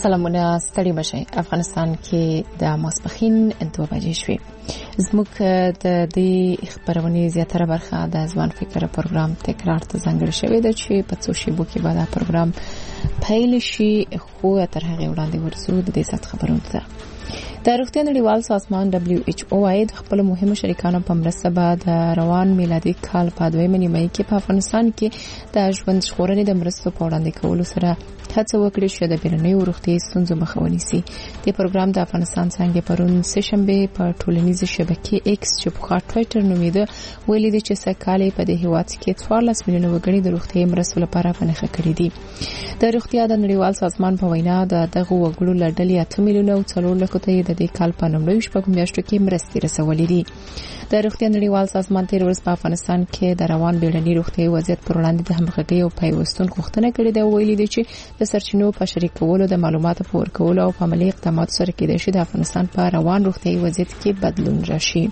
سلامونه ستړي مشي افغانستان کې د ماسپخین 2 بجې شوې زموږ د دې خبرونه زیاتره برخه د ځوان فکر پروګرام تکرار ته ځانګړې شوې ده چې په څو شیبو کې بعد پروګرام پیل شي خو تر هغه وړاندې ورسو د دې سات خبرونه ده د روغتیا نړیوال سازمان WHO وايي د خپل مهمو شریکانو په مرسته بعد روان میلادي کال په 2 نیمه کې په افغانستان کې د ژوند ژغورنې د مرستو په وړاندې کولو سره هڅه وکړي چې د بیرنۍ روغتي ستونزو مخه ونیسي. د پروګرام د افغانستان څنګه پرون سهشنبه په ټولنیزه شبکې ایکس چې په ټوئیټر نومیده ویلي دي چې سکهاله په د هیواد کې 14 میلیونه وګړي د روغتي مرستو لپاره پنهخه کړي دي. د روغتیا د نړیوال سازمان په وینا دغه وګړو لړلې 8 میلیونه او 4 لک ته د دې کال په نوموړي شپږ میاشتو کې مرستې رسولې دي. د روغتیا نړیوال سازمان تیر ورځ په افغانستان کې د روان بیړني روغتي وضعیت پر وړاندې د همغږي او پیوستون غوښتنه کړې ده. ویلي دي چې د سرچینو په شریکولو د معلوماتو په ورکولو او په عملي اقداماتو سره کېدای شي د افغانستان په روان روغتي وضعیت کې بدلون راشي.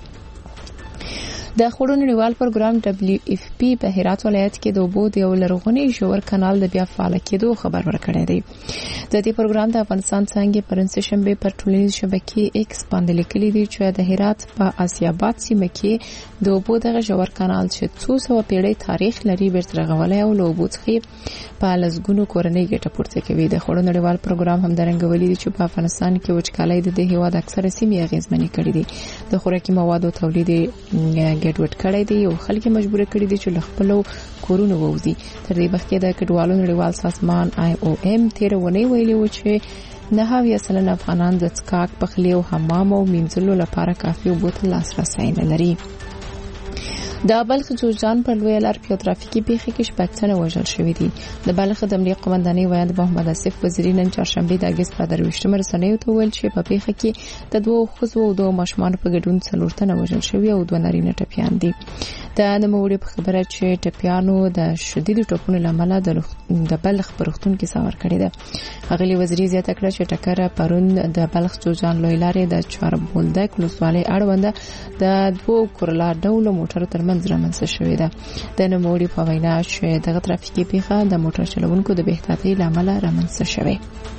د خوړو نړیوال پروګرام WFP په هرات ولایت کې د اوبو د یو لرغونی ژور کانال د بیا فعال کېدو خبر ورکړی دی. د دې پروګرام د افغانستان څنګه پرون سهشنبه پر ټولنیز شبکې ایکس باندې لیکلي دي چې د هرات په آسیاباد سیمه کې د اوبو د ژور کانال چې 200 پیړۍ تاریخ لري بیرته رغولای او له اوبو څخه په لزګونو کورنۍ ګټه پورته کوي. د خوړو نړیوال پروګرام هم درنګولې دي چې په افغانستان کې وچکالۍ د هیواد اکثره سیمې اغیزمنې کړې دي. د خوراکي موادو تولید ګډوډ کړی دی او خلک مجبور کړي دي چې خپل کورونه ووزي. تر دې وخت کې د کډوالو نړیوال سازمان IOM تیر ونی ویلي و چې 9% افغانان د څښاک پخلی او حمام او مینځلو لپاره کافي اوبو ته لاسرسی نه لري. د بلخ جوزجان پر لوی لار په ترافیکي پیښه کې شپږ تنه وژل شوې دي. د بلخ د امنیت قومندانۍ ویاند محمد اسف وزیری نن چهارشنبه د اگست په 23 رسنیو ته ویل چې په پیښه کې د 2 ښځو او 2 ماشومان په ګډون 4 تنه وژل شوي او 2 نارینه ټپیان دي. د نوموړي په خبره چې ټپیانو د شدید ټپونو لامل د بلخ پرختون کې ساور کړی ده. اغلی وزیری زیاته کړه چې ټکر پرون د بلخ جوزجان لوی لارې د چاربولده کلوسوالۍ اړوند د 2 کورلا ډول موټر ترمنځ رامنځته شوې ده. د نوموړي په وینا چې دغه ترافیکي پیښه د موټر چلوونکو د بې احتیاطۍ لامل رامنځته شوې.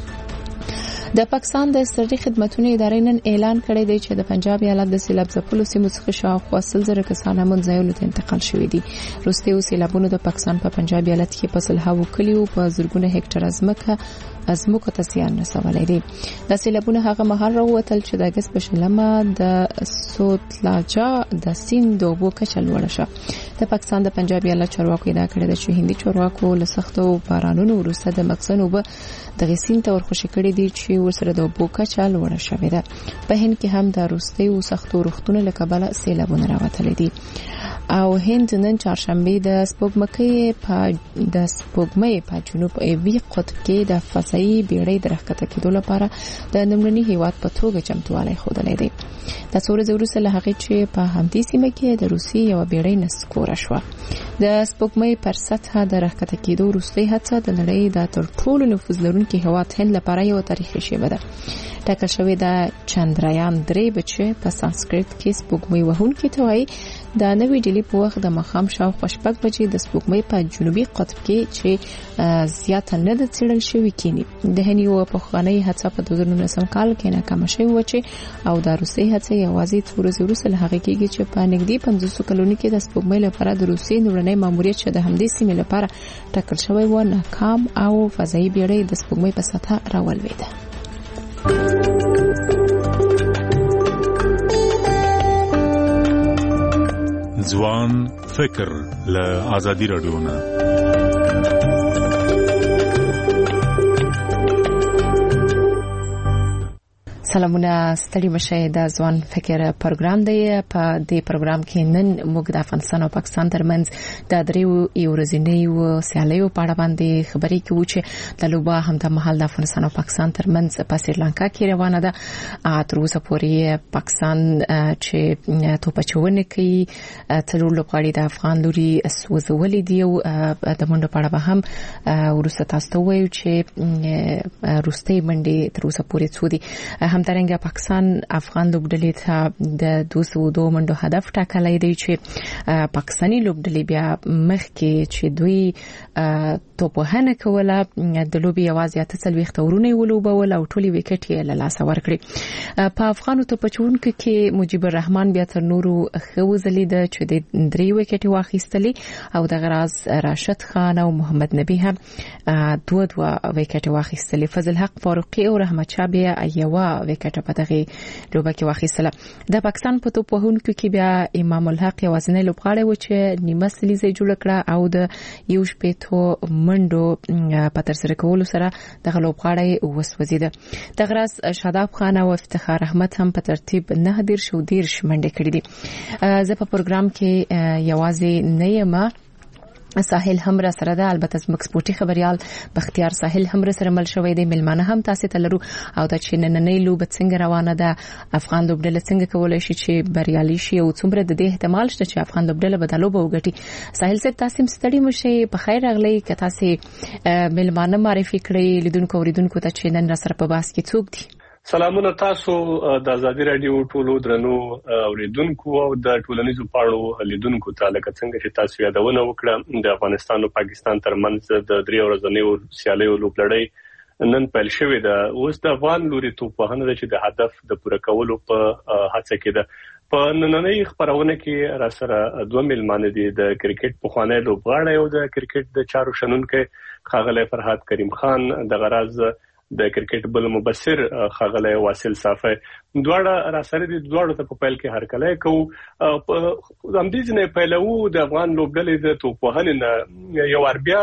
د پاکستان د سرحدي خدماتو ادارې نن اعلان کړی دی چې د پنجاب ایالت د سیلاب ځپلو سیمو څخه شاوخوا 100,000 کسان منځایولو ته انتقال شوي دي. وروستي سیلابونو د پاکستان په پنجاب ایالت کې په سلهاوو کلیو په زرګونه هکټر ازمکه ته زیان رسولی دی. د سیلابونو هغه مهال راووتل چې د اگست په شلمه د سوتلاجا د سیند د اوبو کچه لوړه شوه. د پاکستان د پنجاب ایالت چارواکو ادعا کړې ده چې هندي چارواکو له سختو بارانونو وروسته د مخزن اوبه د غسین ته ورخوشي کړې دي چې ورسره د اوبو کچه لوړه شوې ده. په هند کې هم د وروستي سختو روختونو له کبله سیلابونه راوتلي دي. او هند نن چهارشنبه د سپوږمۍ په جنوب ایوي قطب کې د فضایي بیړۍ درښکته کېدو لپاره د نمرني هیواد په توګه چمتووالی ښودلی دی. د څو ورځې وروسته له هغې چې په همدې سیمه کې د روسیې یوه بیړۍ نسکوره شوه. د سپوږمۍ پر سطحه د راښکته کېدو وروستۍ هڅه د نړۍ د تر ټولو نفوذ لرونکي هیواد هند لپاره یو تاریخي شیبه ده. ټاکل شوې د چندرایان 3 بچه په سانسکریت کې سپوږمۍ وهونکي ته وایي د نوې ډیلي په وخت د ماښام شاوخوا 6 بجې د سپوږمۍ په جنوبي قطب کې چې زیاته نه ده څېړل شوې کینی. د هند یو پخوانۍ هڅه په 2019 کال کې ناکامه شوې و چې او د روسي هڅه یوازې څو ورځې وروسته له هغې کېږي چې په نږدې 500 کلونو کې د سپوږمۍ لپاره د روسي لومړنی ماموریت چې د همدې سیمې لپاره ټاکل شوی و ناکام او فضایي بیړۍ د سپوږمۍ په سطحه راولوېده. ځوان فکر له آزادي رادیو نه سلامونه ستړي مشه د ځوان فکر پروګرام دی. په دې پروګرام کې نن موږ د افغانستان او پاکستان ترمنځ د دریو ورځنیو سیالیو په اړه باندې خبرې کوو چې د لوبه هم د محل د افغانستان او پاکستان ترمنځ په سریلانکا کې روانه ده. تر اوسه پورې پاکستان چې توپچونه کوي تلور لوبغاړي د افغان لوري سوځولې دی او د منډو په اړه به هم ورسته تاسو ته وایو چې روستي منډي تر اوسه پورې څو دي. هم همدارنګه پاکستان افغان لوبډلې ته د 202 منډو هدف ټاکلی دی چې پاکستاني لوبډلې بیا مخکې چې دوی توپوهنه کوله د لوبي یوازې 48 ورونه ولوبول او ټولي وکټ یې له لاسه ورکړي. په افغانو توپچونکو کې مجيب الرحمن بیا تر نورو خوځلید چې د 3 وکټ واخیستلې او د غراز راشد خان او محمد نبی هم 2 وکټ واخیستلې. فضل حق فاروقي او رحمت شاه بیا یو وکټ په دغه لوبه کې واخیستله. د پاکستان په توپوهونکو کې بیا امام الحق یوازینی لوبغاړی و چې نیمه سلیزه جوړ کړه او د یو شپېتو منډو په ترسره کولو سره دغه لوبغاړی وسوځید. د غراس شاداب خان او افتخار احمد هم په ترتیب 9 منډې کړې دي. زه په پروګرام کې یوازې نه یم، ساحل هم را سره ده. البته زموږ سپورتي خبريال بختیار ساحل هم را سره مل شوی دی. ملمانه هم تاسو ته لرو او د چیننۍ لوب څنګه روانه ده، افغان لوبډله څنګه کولای شي چې بریالي شي او څومره د دې احتمال شته چې افغان لوبډله بدلو به وګټي. ساحل صاحب تاسو ستړي مشي، په خیر راغلی. که تاسو ملمانه معرفي کړئ لیدونکو اوریدونکو ته چې نن را سره په باس کې څوک دي. سلامونه تاسو د آزادي رادیو ټولو درنو اوریدونکو او د ټولنیزو پاڼو لیدونکو ته لکه څنګه چې تاسو یادونه وکړه د افغانستان او پاکستان ترمنځ د 3 ورځنیو سیالیو لوبلړۍ نن پیل شوې ده. اوس د افغان لوري توپوهنه چې د هدف د پوره کولو په هڅه کې ده. په نننۍ خبرونه کې را سره 2 ملمانه دي، د کرکټ پخوانی لوبغاړی او د کرکټ د چارو شنونکو خاغلی فرهاد کریم خان، د غراز د کرکټ بل مبصر خاغلی واصل صافی. دواړه را سره دي، دواړو ته په پیل کې هرکلی کوو. هم دې ځنه پیلو د افغان لوبډلې د توپوهنې نه یو بیا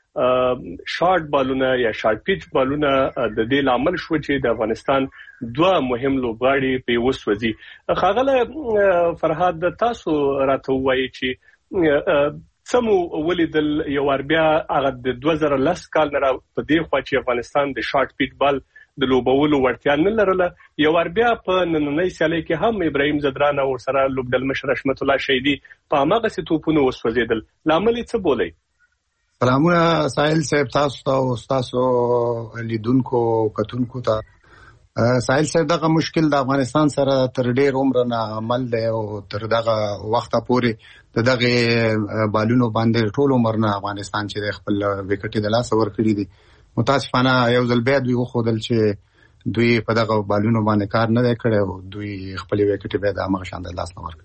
شارټ بالونه یا شارټ پیچ بالونه د دې لامل شو چې د افغانستان 2 مهم لوبغاړي په وسوځي. خاغلی فرهاد تاسو راته وایي چې سمو ولیدل یو بیا هغه د 2010 کال نه په دې خوا چې افغانستان د شارټ پیټ بال د لوبولو وړتیا نه لرله. یو بیا په نننۍ سیالۍ کې هم ابراهیم زدران او سره لوبډل مشر رحمت الله شهیدی په هغه څه توپونه وسوځیدل. لامل څه بولي؟ سلامونه ساحل صاحب تاسو او تاسو لیدونکو کتونکو ته. ساحل صاحب دغه مشکل د افغانستان سره تر ډیر عمر نه عمل دی او تر دغه وخته پورې دغه بالونو باندې ټول عمر نه افغانستان چې خپل وکټ د لاس ورکړي دي. متاسفانه یو ځل بیا دوی خودل چې دوی په دغه بالونو باندې کار نه کړي او دوی خپل وکټ به د هغه شان د لاس نه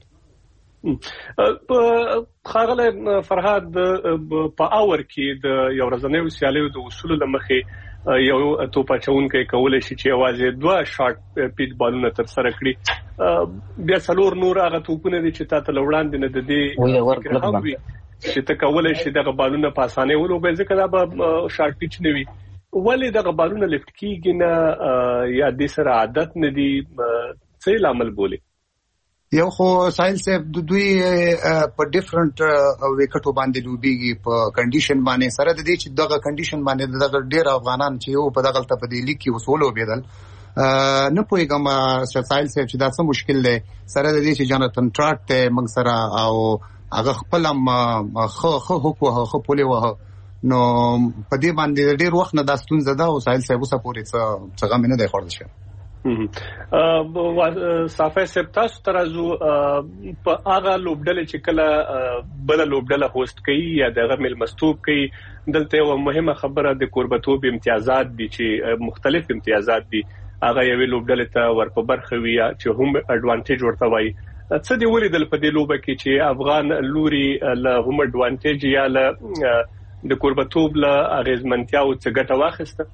ورکړي. خاغلی فرهاد په اور کې د یو ورځنیو سیالیو د اصول لمخې یو توپچونکو کولای شي چې یوازې 2 شارټ پیټ بالونه تر سره کړي. بیا څلور نور هغه توپونه دي چې تاسو لوړاندې نه د دې چې ته کولای شي دغه بالونه په اسانه ولوبې، ځکه دا به شارټ پیټ نه وي. ولې دغه بالونه لفټ کیږي نه یا د سره عادت نه دي؟ څه لامل بوله؟ یو خو ساحل صاحب دوی په ډیفرنٹ وکټو باندې لوبيږي په کنډیشن باندې سره د دې چې دغه کنډیشن باندې دغه ډیر افغانان چې یو په دغه ته په دې لیګ کې وسولو بيدل نه پوهیږم ساحل صاحب چې دا څه مشکل دی سره د دې چې جاناتن ټراټ ته موږ سره او هغه خپل خو خو پولی وه نو په دې باندې ډیر وخت نه داستون زده او ساحل صاحب اوسه پورې څه غم نه دی خورد شي. صافی صاحب تاسو ترازو په هغه لوبډله چې کله بل لوبډله هوست کوي یا دغه ملمستوب کوي، دلته یو مهمه خبره د قربتوب امتیازات دي چې مختلف امتیازات دي هغه یو لوبډله ته ورپه برخه وي چې هم اډوانټیج ورته وایي. څه دی ولیدل په دې لوبه کې چې افغان لوري له هم اډوانټیج یا له د قربتوب له اغیزمنتیا او څه ګټه واخیسته؟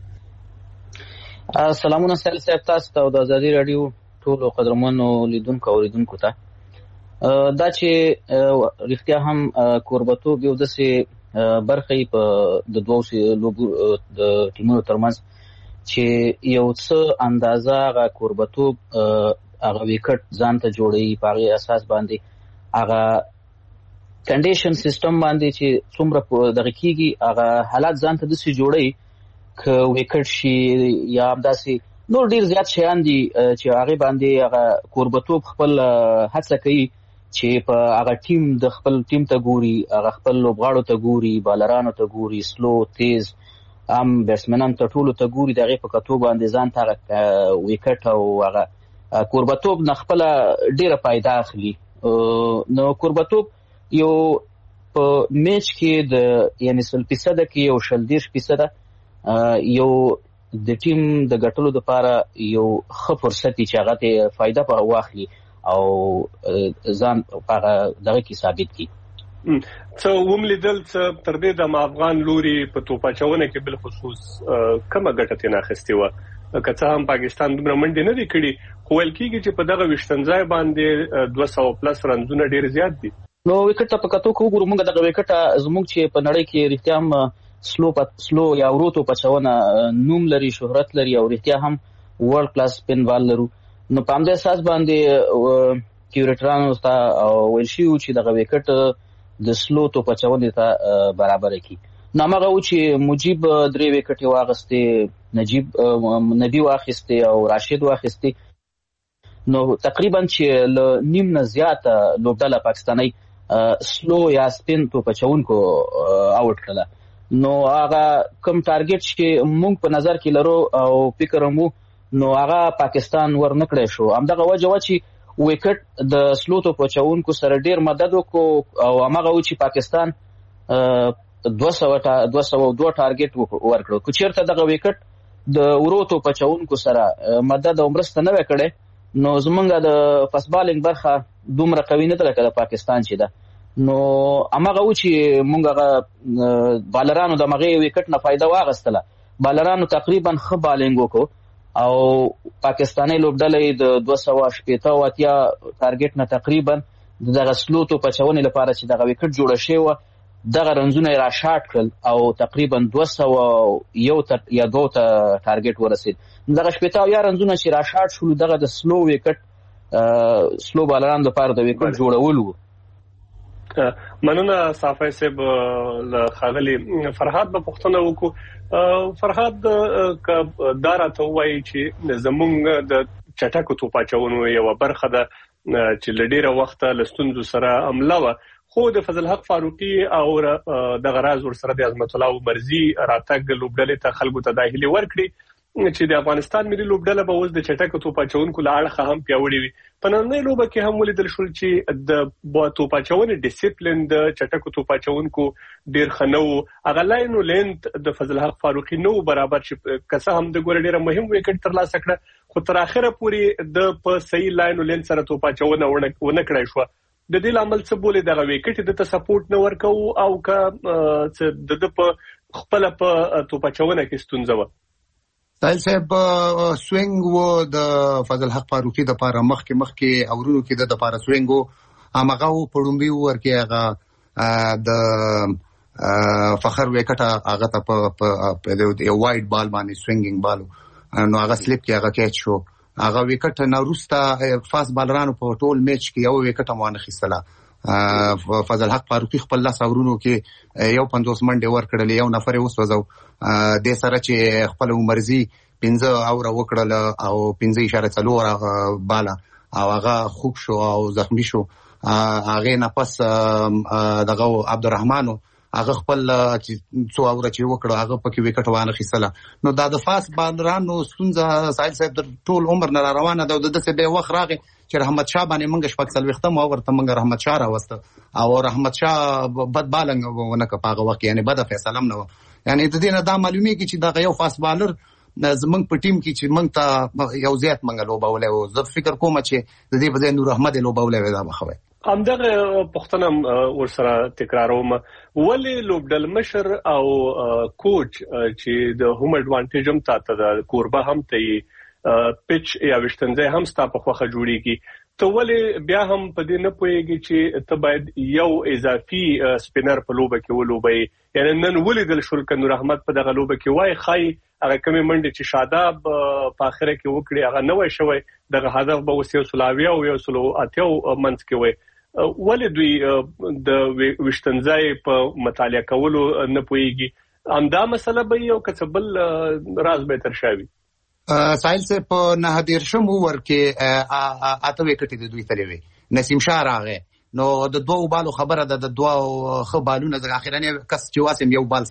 سلامونه ساحل صاحب تاسو ته او د آزادي رادیو ټولو قدرمنو لیدونکو اوریدونکو ته. دا چې رښتیا هم قربتوب یو داسې برخه په د دوه لوبو د ټیمونو ترمنځ چې یو څه اندازه هغه قربتوب هغه وکټ ځان ته جوړي په هغه اساس باندې هغه کنډیشن سیستم باندې چې څومره دغه کیږي هغه حالات ځان ته دسي جوړي که وکټ شي یا همداسې نور ډیر زیات شیان دي چې هغه باندې هغه قربتوب خپل هڅه کوي چې په هغه ټیم د خپل ټیم ته ګوري، هغه خپل لوبغاړو ته ګوري، بالرانو ته ګوري، سلو تیز عام بیټسمنان ته ټولو ته ګوري د هغې په کتو باندې ځان ته ویکټ او هغه کوربتوب نه خپله ډېره فایده اخلي. نو کوربتوب یو په میچ کې د یعنې 100% کې یو 30% یو د ټیم د ګټلو دپاره یو ښه فرصت چې هغه ته فایده په واخلي او ځان په هغه دغه کې ثابت کړي. څه وملیدل څه تر دې د افغان لوري په توپ اچونه کې بالخصوص کومه ګټه ترې اخیستې وه؟ که څه هم پاکستان دومره منډې نه دي کړي خو ویل کېږي چې په دغه ویشتنځای باندې 200+ رنزونه ډېر زیات دي. نو وکټ ته په کتو کې وګورو موږ دغه وکټ زموږ چې په نړۍ کې رښتیا هم سلو یا ورو توپ اچونه نوم لري، شهرت لري او رښتیا هم ورلد کلاس سپین بال لرو. نو په همدې اساس باندې کیورټرانو ته ویل شوي چې دغه وکټ د سلو توپ اچونې ته برابره کړي. نو هماغه و چې مجیب 3 وکټې واخیستې، نبي واخیستې او راشد واخیستې. نو تقریبا چې له نیم نه زیاته لوبډله پاکستاني سلو یا سپین توپ اچونکو آوټ کړله. نو هغه کوم ټارګټ چې موږ په نظر کې لرو او فکر مو نو هغه پاکستان ورنکړی شو. همدغه وجه وه چې وکټ د سلو توپ اچونکو سره ډېر مدد وکړو او هماغه و چې پاکستان 202 ټارګټ ورکړو. که چېرته دغه وکټ د ورو توپ اچونکو سره مدد او مرسته نه وی کړی نو زمونږ د فاست بالینګ برخه دومره قوي نه ده لکه د پاکستان چې ده. نو هماغه و چې مونږ هغه بالرانو د هغې وکټ نه فایده واخیستله. بالرانو تقریبا ښه بالینګ وکړو او پاکستاني لوبډله د 280 ټارګټ نه تقریبا دغه سلو توپ اچونې لپاره چې دغه وکټ جوړه شوې وه دغه رنزونه یې راشاټ کړل او تقریبا 201 یا 2 ته ټارګټ ورسېد. دغه 80 رنزونه چې راشاټ شول دغه د سلو وکټ سلو بالرانو لپاره د وکټ جوړول وو. مننه صافی صاحب. له ښاغلي فرهاد به پوښتنه وکړو. فرهاد دا راته ووایي چې زموږ د چټکو توپ اچونو یوه برخه ده چې له ډېره وخته له ستونزو سره عمله وه، خو د فضل حق فاروقي او دغه راز ورسره د عظمت الله عمرزي راتګ لوبډلې ته خلکو ته دا هیلې ورکړي چې د افغانستان ملي لوبډله به اوس د چټکو توپ اچونکو له اړخه هم پیاوړې وي. په نننۍ لوبه کې هم ولیدل شول چې د توپ اچونې ډیسپلین د چټکو توپ اچونکو ډېر ښه نه و. هغه لاین و لینت د فضل حق فاروقي نه و برابر چې که څه هم د ګوره ډېره مهم وکټ ترلاسه کړه خو تر اخره پورې د په صحیح لاین و لینت سره توپ اچونه ونه کړی شوه. د دې لامل څه بولې دغه وکټ د ته سپورټ نه ورکوو او که د په خپله په توپ اچونه کې ستونزه وه؟ سایل صاحب سوینګ و د فضل حق فاروقي دپاره مخکې اورونو کې د دپاره سوینګ و هماغه و په ړومبي وور کې هغه د فخر وکټ هغه ته په یو وایډ بال باندې سوینګینګ بال نو هغه سلیپ کې هغه کیچ شو. هغه وکټ نه وروسته فاست بالرانو په ټول میچ کې یو وکټ هم وانخیستله. فضل حق فاروقي خپل لاس اورونو کې یو 50 منډې ورکړلې، یو نفر یې وسوځو. دې سره چې خپل عمرزي 15 اوره وکړله او 15.4 باله او هغه خوږ شو او زخمی شو. هغې نه پس دغه عبدالرحمانو هغه خپل څو اوره چې وکړو هغه پکې وکټ وانخیستله. نو دا د فاست بالرانو ستونزه سایل صاحب د ټول عمر نه روانه ده او داسې بیا وخت راغی چې رحمت شاه باندې موږ 40 ورته موږ رحمت شاه راوسته او رحمت شاه بد بالنګ ونه کړ په هغه وخت، یعنې بده فیصله هم نه وه. یعنې د دې نه دا معلومیږي چې دغه یو فاست بالر زمونږ په ټیم کې چې موږ ته یو زیات موږ لوبولی و. زه فکر کوم چې د دې په ځای نور احمد یې لوبولی وی دا به ښه وی. همدغه پوښتنه ورسره تکراروم، ولې لوبډل مشر او کوچ چې د هوم اډوانټیج هم تاته د کوربه هم ته پچ یا وشتنځای هم ستا په خوخه جوړیږي، ته ولې بیا هم په دې نه پوهیږي چې ته باید یو اضافي سپینر په لوبه کې ولوبئ؟ یعنې نن ولیدل شول که نور احمد په دغه لوبه کې وای ښایي هغه کمې منډې چې شاداب په اخره کې وکړي هغه نه وای شوی، دغه هدف به اوس 180 او 180 منځ کې وای. ولې دوی د وشتنځای په مطالعه کولو نه پوهیږي؟ همدا مسله به یو که څه بل راز به تر شاوي. سایل صاحب په 9 اوور کې 8 وکټې د دوی تلې وې. نسیم شاه راغی نو د 2 بالو خبره ده، د 2 ښه بالونه د اخرنی کس چې واسم یو بال سره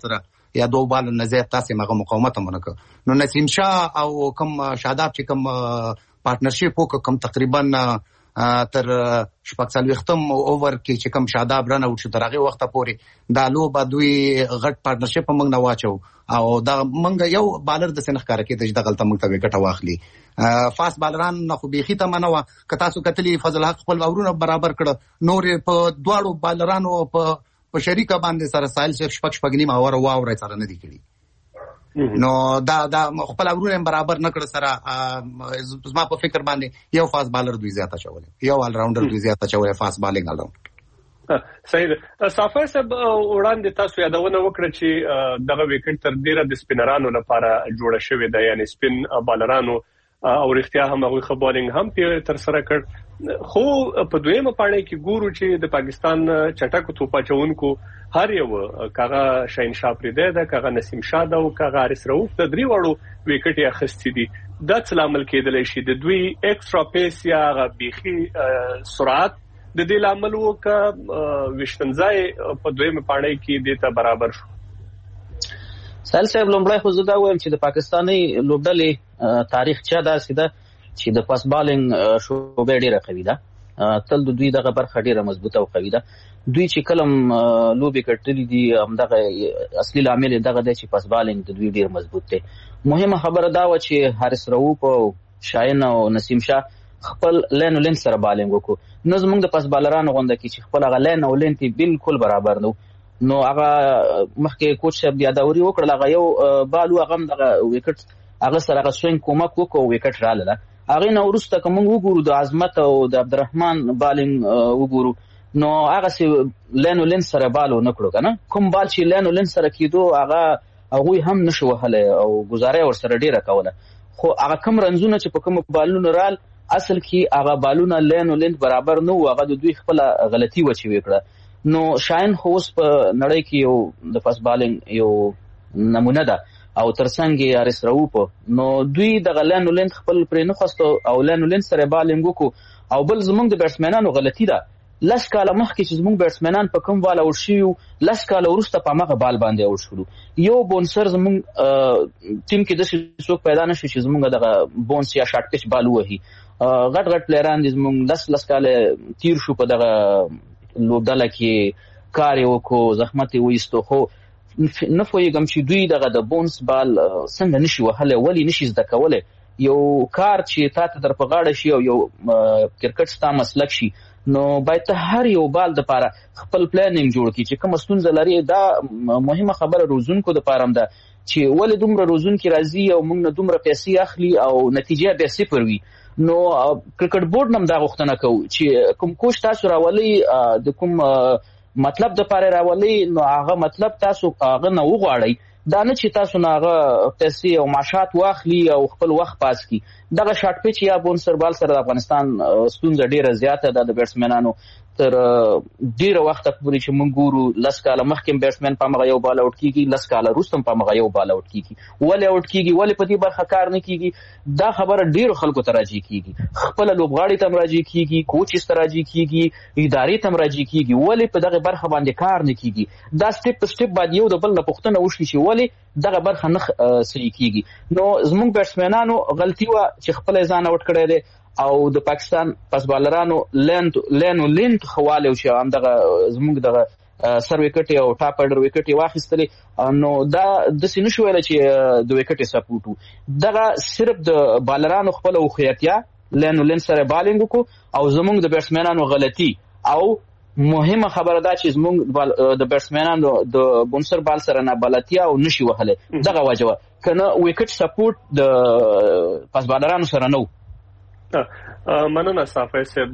یا 2 بال نه زیات تاسو مغه مقاومت هم ونکړ. نو نسیم شاه او کوم شاداب چې کوم پارټنرشپ وکړ کوم تقریبا تر 45م اوور کې چې کوم شاداب رن اوټ شو تر هغه وخت پورې دا لوبه دوی غټ پارټنرشپ موږ نه واچو او دا موږ یو بالر د سنخ کار کې د غلطه موږ ته وکټ واخلي. فاست بالران نه خو بيخي ته منو کتا سو کتلی فضل حق خپل اورونه برابر کړ نور په دواړو بالرانو په شریکه باندې سره سایل شپږ نیم اور واو سره نه دی کړی. نو دا خپل اورونه برابر نه کړ سره زما په فکر باندې یو فاست بالر دوی زیاته چولې یو ال راونډر دوی زیاته چولې فاست بالینګ ال راوند. صحیح ده. صافی صاحب وړاندې تاسو یادونه وکړه چې دغه وکټ تر ډیره د سپینرانو لپاره جوړه شوې ده یعنی سپین بالرانو او رښتیا هم هغه خبرینګ هم تر سره کړ خو په دویمه پاڼه کې ګورو چې د پاکستان چټک توپا چونکو هر یو کاغه شاهین شاه پرې ده کاغه نسیم شاه ده او کاغه حارث رؤوف د درې وړو وکټ یې اخستې دي د څلامل کېدل شي د دوی ایکسترا پیس یا غبيخي سرعت د دې لامل وک وشتنځای په دویمه پاڼه کې دیتا برابر شو. سال صاحب لومړی خو زه دا وایم چې د پاکستاني لوبډلې تاریخ چا داسې ده چې د پاس بالینګ شوبې ډیره قوي ده تل د دوی دغه برخه ډیره مضبوطه او قوي ده. دوی چې کلم لوبې کټلې دي همدغه اصلي عامل دغه دی چې پاس بالینګ د دوی ډیر مضبوط دی. مهمه خبره دا و چې حارث رؤوف او شاهین او نسیم شاه خپل لین او لین سره بالینګ وکړو. نو زموږ د پاس بالرانو غونډه کې چې خپل هغه لین او لین تی بالکل برابر نو هغه مخکې کوچ صاحب بیا داوري وکړل هغه یو بالو هغه دغه وکټ هغه سره هغه سوینګ کومک وکړو وکټ رااله هغه نو ورسته کوم وګورو د عظمت او د عبدالرحمن بالینګ وګورو نو هغه سي لین او لین سره بالو نکړو کنه کوم بال چې لین او لین سره کیدو هغه هم نشو وهله او گزاره ور سره ډیره کوله خو هغه کم رنزونه چې په کوم بالونو رال اصل کې هغه بالونه لین او لین برابر نو هغه د دوی خپل غلطي وچی وکړه. نو شاهین خو اوس په نړۍ کې یو د فاست بالینګ یو نمونه ده او ترڅنګ یې حارث رؤوف نو دوی د لین او لین خپل پرې نه خوستو او لین او لین سره بالینګ وکړو او بل زمونږ د بیټسمنانو غلطي ده لس کاله مخکې چې زمونږ بیټسمنان په کوم بال اوټ شي لس کاله وروسته په هغه بال باندې اوټ شول یو بونسر زمونږ ټیم کې د څوک پیدا نشو چې زمونږ دغه بونس یا شارټ پچ بال وهي غټ پلیران دي زمونږ لس کاله تیر شو په دغه لوبډله کې کار وکړو زحمت یې وایستو خو نه پوهېږم چې دوی دغه د بونس بال څنګه نشي وهلی ولې نشي زده کولی یو کار چې تا ته در په غاړه شي او یو کرکټ ستا مسلک شي نو باید ته هر یو بال د پاره خپل پلانینګ جوړ کړي چې کوم ستونزه لري دا مهمه خبره روزونکو د پاره ده چې ولې دومره روزونکي راځي او موږ نه دومره پیسې اخلي او نتیجه به صفر وي نو کرکټ بورډ نم دا غوښتنه کوي چې کوم کوچ تاسو راولي د کوم مطلب د پاره راولي نو هغه مطلب تاسو هغه نه وغواړئ دا نه چې تاسو نه هغه پیسې او معاشات واخلي او خپل وخت پاس کی دغه شارټ پچ یا بونسر بال سره د افغانستان ستونزه ډیره زیاته ده د بیټسمنانو تر ډیره وخت پورې چې موږ ګورو لس کاله مخکې بیټسمن په مغه یو بال اوټ کیږي لس کاله وروسته په مغه یو بال اوټ کیږي ولې اوټ کیږي ولې په دې برخه کار نه کیږي دا خبره ډیرو خلکو ته راځي کیږي خپل لوبغاړي ته راځي کیږي کوچ ته راځي کیږي ادارې ته راځي کیږي ولې په دغه برخه باندې کار نه کیږي دا سټپ سټپ باندې یو د بل نه پوښتنه وشي چې ولې دغه برخه نه صحیح کیږي نو زموږ بیټسمنانو غلطي وا چې خپل ځان اوټ کړی دی او د پاکستان پس بالرانو لین خواله او چې هم دغه زموږ دغه سر وکټ او ټاپ اډر وکټ واخیستلې نو دا د سینې شو ویل چې د وکټ سپورټو دغه صرف د بالرانو خپل خوخیتیا لین سره بالینګ کو او زموږ د بیټسمنانو غلطي او مهمه خبره ده چې زموږ د بیټسمنانو د بونسر بال سره نه بلتیا او نشي وهله دغه وجوه کنه وکټ سپورټ د پس بالرانو سره نو مننه صافی صاحب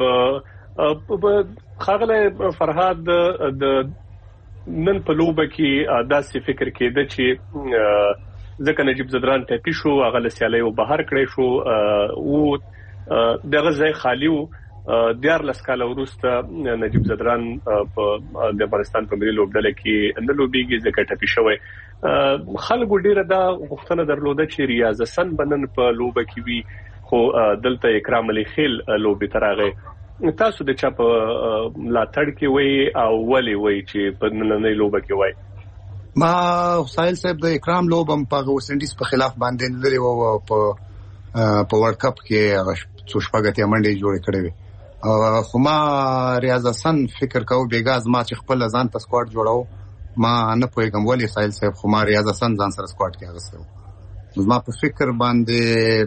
خاغله فرهاد د نن په لوبه کې داسې فکر کېده چې ځکه نجیب زدران ټپي شو هغه له سیالیو بهر کړی شو او دغه ځای خالی و 14 کاله وروسته نجیب زدران په د افغانستان په ملي لوبډله کې نه لوبېږي ځکه ټپي شوی خلکو ډیره دا غوښتنه درلوده چې ریاض حسن بنن په لوبه کې وي خو دلته اکرام علي خیل لوبي ترغه تاسو د چا په لا تړ کې وای او ولي وای چې په نننۍ لوبه کې وای ما ساحل صاحب د اکرام لوب هم په ویسټ انډیز په خلاف باندې لري او په ورلد کپ کې څو شپږ منډې جوړې کړې وي خو ما ریاض حسن فکر کوم بیګاز ما چې خپل ځان ته سکواډ جوړاو ما نه پوهیږم ولې ساحل صاحب خو ما ریاض حسن ځان سره سکواډ کې اغوسته ما په فکر باندې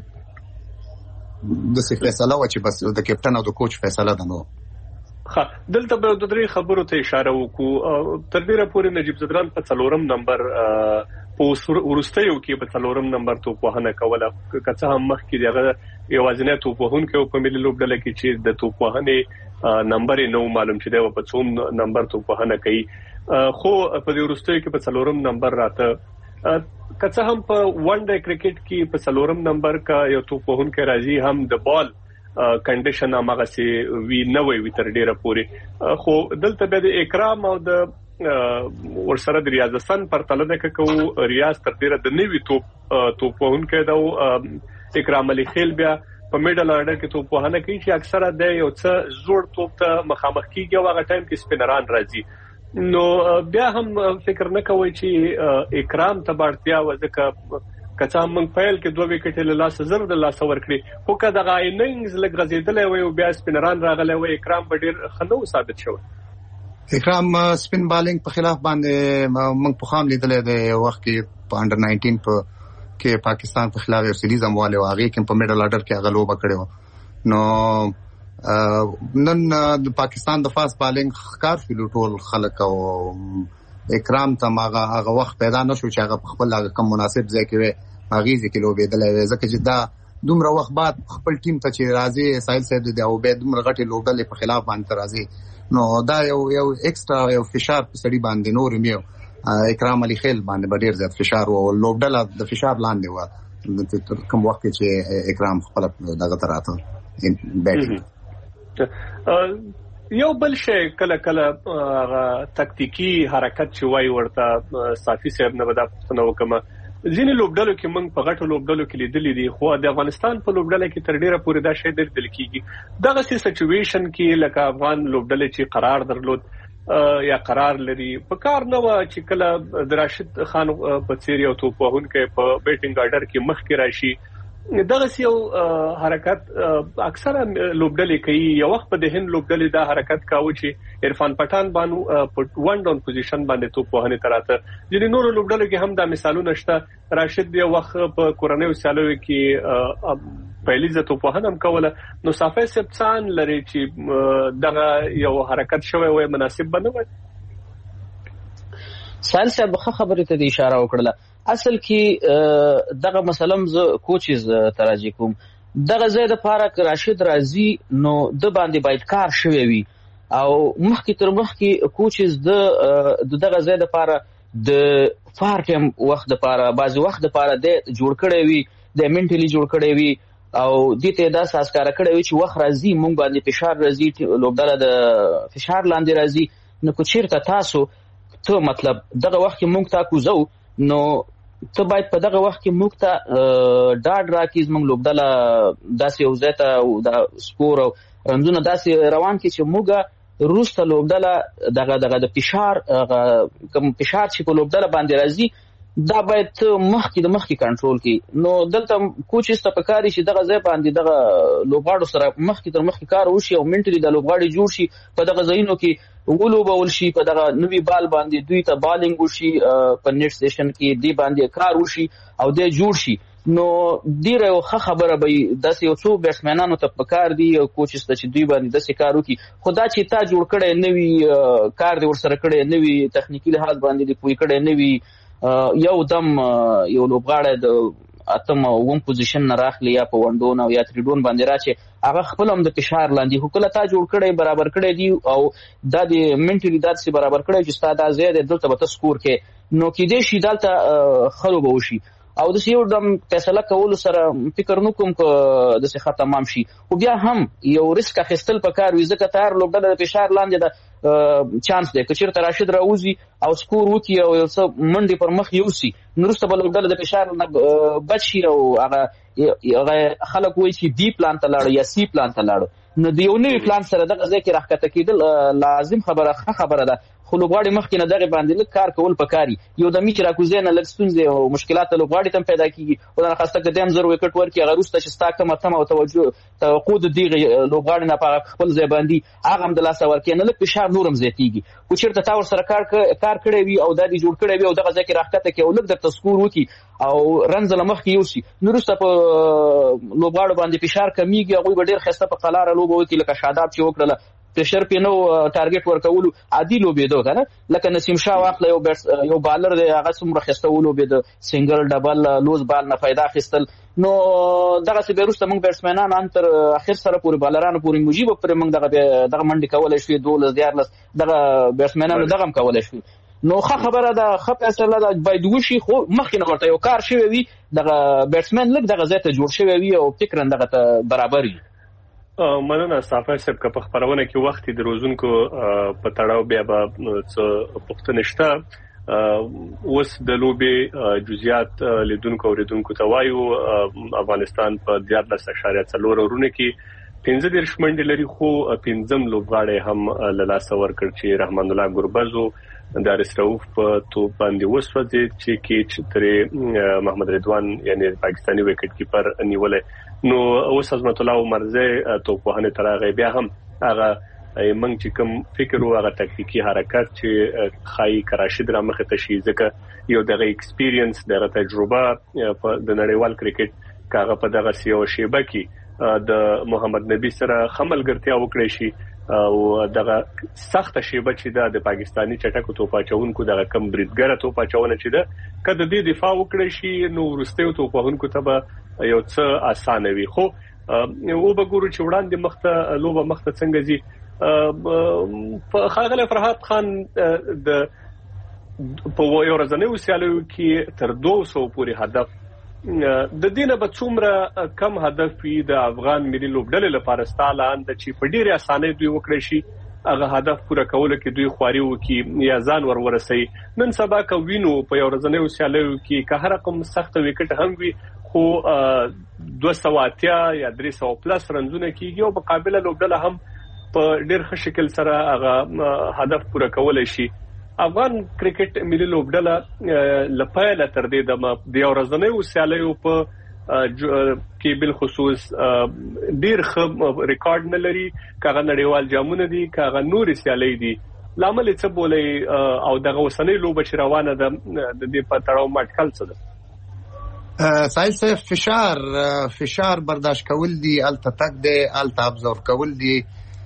د څه فیصله و چې بس د کپټن او د کوچ فیصله ده نو دلته به د درې خبرو ته اشاره وکړو تر ډیره پورې نجیب زدران په 4 نمبر په ورستیو کې په 4 نمبر توپوهنه کوله کڅه هم مخ کې دغه یوازینی توپوهن کې په ملي لوبډله کې چې د توپوهنه نمبر نو معلوم شوی و په 4 نمبر توپوهنه کوي خو په دې ورستیو کې په 4 نمبر راته کڅه هم په ون ډے کرکټ کې په 4 نمبر کا یو توپوهن کې راځي هم د بال کنډیشن هغه سي وی نه وي تر ډیره پورې خو دلته به د اکرام او د ورسره د ریاض حسن پر تله د کو ریاض تر ډیره د نوی توپوهن کې دا اکرام علي خیل بیا په میډل اورډر کې توپوهنه کوي چې اکثره د یو څه زوړ توپ ته مخامخ کیږي او هغه ټایم کې سپینران راځي نو بیا هم فکر نه کوي چې اکرام ته بارتیا وځکه کچا موږ فایل کې 2 وکټ له لاس زر د لاس ورکړي خو کدا غایننګز لګ غزیدلې وي او بیا سپینران راغلی وي اکرام به ډیر خنو ثابت شو اکرام سپین بالینګ په خلاف باندې موږ په خام لیدلې د وخت کې په انډر 19 په کې پاکستان په خلاف یو سیریز امواله واغې کې په میډل اورډر کې غلوبه کړو نو نن د پاکستان د فاست بالینګ ښکار شو ټول خلک او اکرام ته هغه وخت پیدا نشو چې هغه خپل هغه کم مناسب ځای کې وي هغه ځکه لوبېدل ځکه چې دا دومره وخت بعد خپل ټیم ته چې راځي ساحل صاحب د او به دومره غټي لوبډلې په خلاف باندې راځي نو دا یو ایکسترا یو فشار په سړي باندې نور میو اکرام علي خیل باندې ډیر زیات فشار او لوبډله د فشار لاندې و کوم وخت چې اکرام خپل دغه تراته بیټینګ یو بل شی کله تکتیکی حرکت چې وای ورته صافي صاحب نه ودا پښتنه وکما ځینې لوبډلو کې موږ په غټو لوبډلو کې لیدلې دي خو د افغانستان په لوبډله کې تر ډیره پورې دا شی درل کیږي دغه سچويشن کې لکه افغان لوبډله چې قرار درلود یا قرار لري په کار نه و چې کله د راشد خان په څیر یو توپوهن کې په بیټینګ اورډر کې مخ کې راشي دغه یو حرکت اکثره لوبډلې کوي یو وخت په دهن لوبډلې دا حرکت کاوه چې عرفان پټان باندې په ون ډاون پوزیشن باندې توپوهنه تراته ځینې نور لوبډلې کې هم دا مثالونه شته راشد یو وخت په کورنۍ وسالو کې پهلیزه توپوهنه هم کوله نو صافي سبسان لري چې دغه یو حرکت شوی وي مناسب بنوي سال صاحب خبره ته اشاره وکړه اصل کې دغه مثلا ز کوچز تراجی کوم دغه زید پارک راشد رازی نو د باندې باید کار شوی وي او مخکې تر مخکې کوچز د دغه زید پارک د فارټم وخت د پاره بعض وخت د پاره د جوړ کړی وي د منټلی جوړ کړی وي او د ته دا اساس کار کړی وي چې وخت راځي مونږ باندې فشار راځي لوبډاله د فشار لاندې راځي نو کو چیرته تاسو ته مطلب دغه وخت مونږ تا کوزو نو ته باید په دغه وخت کې موږ ته ډاډ راکېز موږ لوبډله داسې یو ځای ته د سکور او رنځونه داسې روان کې چې موږ روسته لوبډله دغه د فشار کوم فشار چې په لوبډله باندې راځي دا باید مخکې کنټرول کړي نو دلته کوچ ست په کاری چې دغه ځای باندې دغه لوبغاړو سره مخکې تر مخکې کار وشي او منټلی د لوبغاړي جوړ شي په دغه ځایونو کې ولوبول شي په دغه نوی بال باندې دوی ته بالینګ وشي په نیټ سټیشن کې دی باندې کار وشي او دی جوړ شي نو ډیره ښه خبره به داسې یو څو بیټسمنانو ته پکار دي او کوچز ته چې دوی باندې داسې کار وکړي خو دا چې تا جوړ کړی نوی کار دی ورسره کړی نوی تخنیکی لحاظ باندې دی پوی کړی نوی یو دم یو لوبغاړی د اتم ووم پوزیشن نه راخلی یا په وندون او یا تریډون باندې راچې هغه خپل هم د فشار لاندې خو کله تا جوړ کړی برابر کړی دی او دا د منټلی داسې برابر کړی چې ستا دا زیاده دلته به ته سکور کې نو کېدای شي دلته خلو به وشي او د یو دم فیصله کول سره فکر نکوم چې د څه ختمام شي او بیا هم یو ریسک اخیستل پکار وي ځکه تار لوبډله د فشار لاندې د چانس دی که چیرته راشد راوځي او سکور وکړي او یو څه منډې پر مخ یوسي نو وروسته به لوبډله د فشار نه بچ شي او هغه خلک وایي چې بي پلان ته لاړو یا سی پلان ته لاړو نو د یو نوي پلان سره دغه ځای کې راښکته کېدل لازم خبره ده خو لوبغاړي مخکې نه دغه باندې لږ کار کول پکاري. یو د میچ راکوزي نه لږ ستونزې او مشکلات لوبغاړي ته پیدا کیږي او دا خاصه کدم زر وکټ ورکي هغه روسته چې ستا کومه تمه او توقع د دغه لوبغاړي نه په خپل ځای باندې هغه هم د لاس ورکې نه لږ فشار نورم زیاتیږي. خو چیرته تا ور سره کار کړی وي او دا دې جوړ کړی وي او دغه ځکه راکته کې او لږ د تذکور وکي او رنزله مخ کې یوسي نو روسته په لوبغاړو باندې فشار کمیږي. هغه ډېر خسته په قلاره لوبه وکي لکه شاداب چې وکړه پرشر په نو ټارګټ ورکولو عادي لوبېدو کنه لکه نسیم شاه واخله یو بالر دی هغه څومره خستولو به د سنگل ډبل لوز بال نه फायदा خستل. نو دغه څه بیرسته موږ بیټسمنان ان تر اخر سره پوری بالرانو پوری مجيب پر موږ دغه منډي کولای شو 12 دغه بیټسمنانو دغه کولای شو. نو خبره ده فیصله ده باید وشي خو مخکې نه ورته یو کار شوی وي دغه بیټسمن لګ دغه ځای ته جوړ شوی وي او فکرن دغه ته برابر وي. مننه صافی صاحب که په خبرونه کې وخت د روزونکو په تړاو بیا به څه پوښتنه شته. اوس د لوبې جزئیات لیدونکو اوریدونکو ته وایو افغانستان په 14.4 ورونه کې 15 منډې لري خو 15 لوبغاړي هم له لاس ورکړ چې رحمان الله ګربزو دارس رؤف په تو باندې وسوځي چې کې تر محمد رضوان یعنی پاکستانی وکټ کیپر نیولې. نو اوس عظمت الله عمرزه توپوهنه ترغه بیا هم هغه منګ چې کوم فکر او هغه تکتیکی حرکت چې خای کراشد را مخه تشي ځکه یو دغه ایکسپیرینس دغه تجربه په د نړیوال کرکټ کاغه په دغه سیو شیبه کې د محمد نبی سره خملګرتیا وکړي شي او دغه سخت شیبه چې د پاکستانی چټکو توپاچونکو دغه کم بریدګره توپاچونه چې ده کله د دفاع وکړي شي نو ورسته توپاچونکو ته یو څه اسانه وي. خو او بګورو چې وړاندې مخته لوبه مخته څنګه زی په خاغله فرحات خان د په یو ورځنیو سیالیو کې تر 200 پورې هدف د دینه به څومره کم هدف وي د افغان ملي لوبډلې لپاره ستاله اند چې په ډیره اسانه دوی وکړي شي هغه هدف پوره کول کې دوی خواري وکي یا ځان ورورسي. نن سبا کو وینو په یو ورځنیو سیالیو کې که هر رقم سخت وکټ هم وي خو 280 یا 300 پلس رنزونه کیږي او مقابله لوبډله هم په ډیر ښه شکل سره هغه هدف پوره کولای شي. افغان کرکټ ملي لوبډله لپاره تر دې د یو ورځنیو سیالیو په کې بل خصوص ډیر ښه ریکارډ نه لري کاغه نړیوال جامونه دي کاغه نور سیالي دي لامل څه بولې او دغه وسنۍ لوبه چې روانه ده د دې په تړاو ماټکل څه ده. سایل صاحب فشار برداشت کول دي الته تک دي الته ابزور کول دي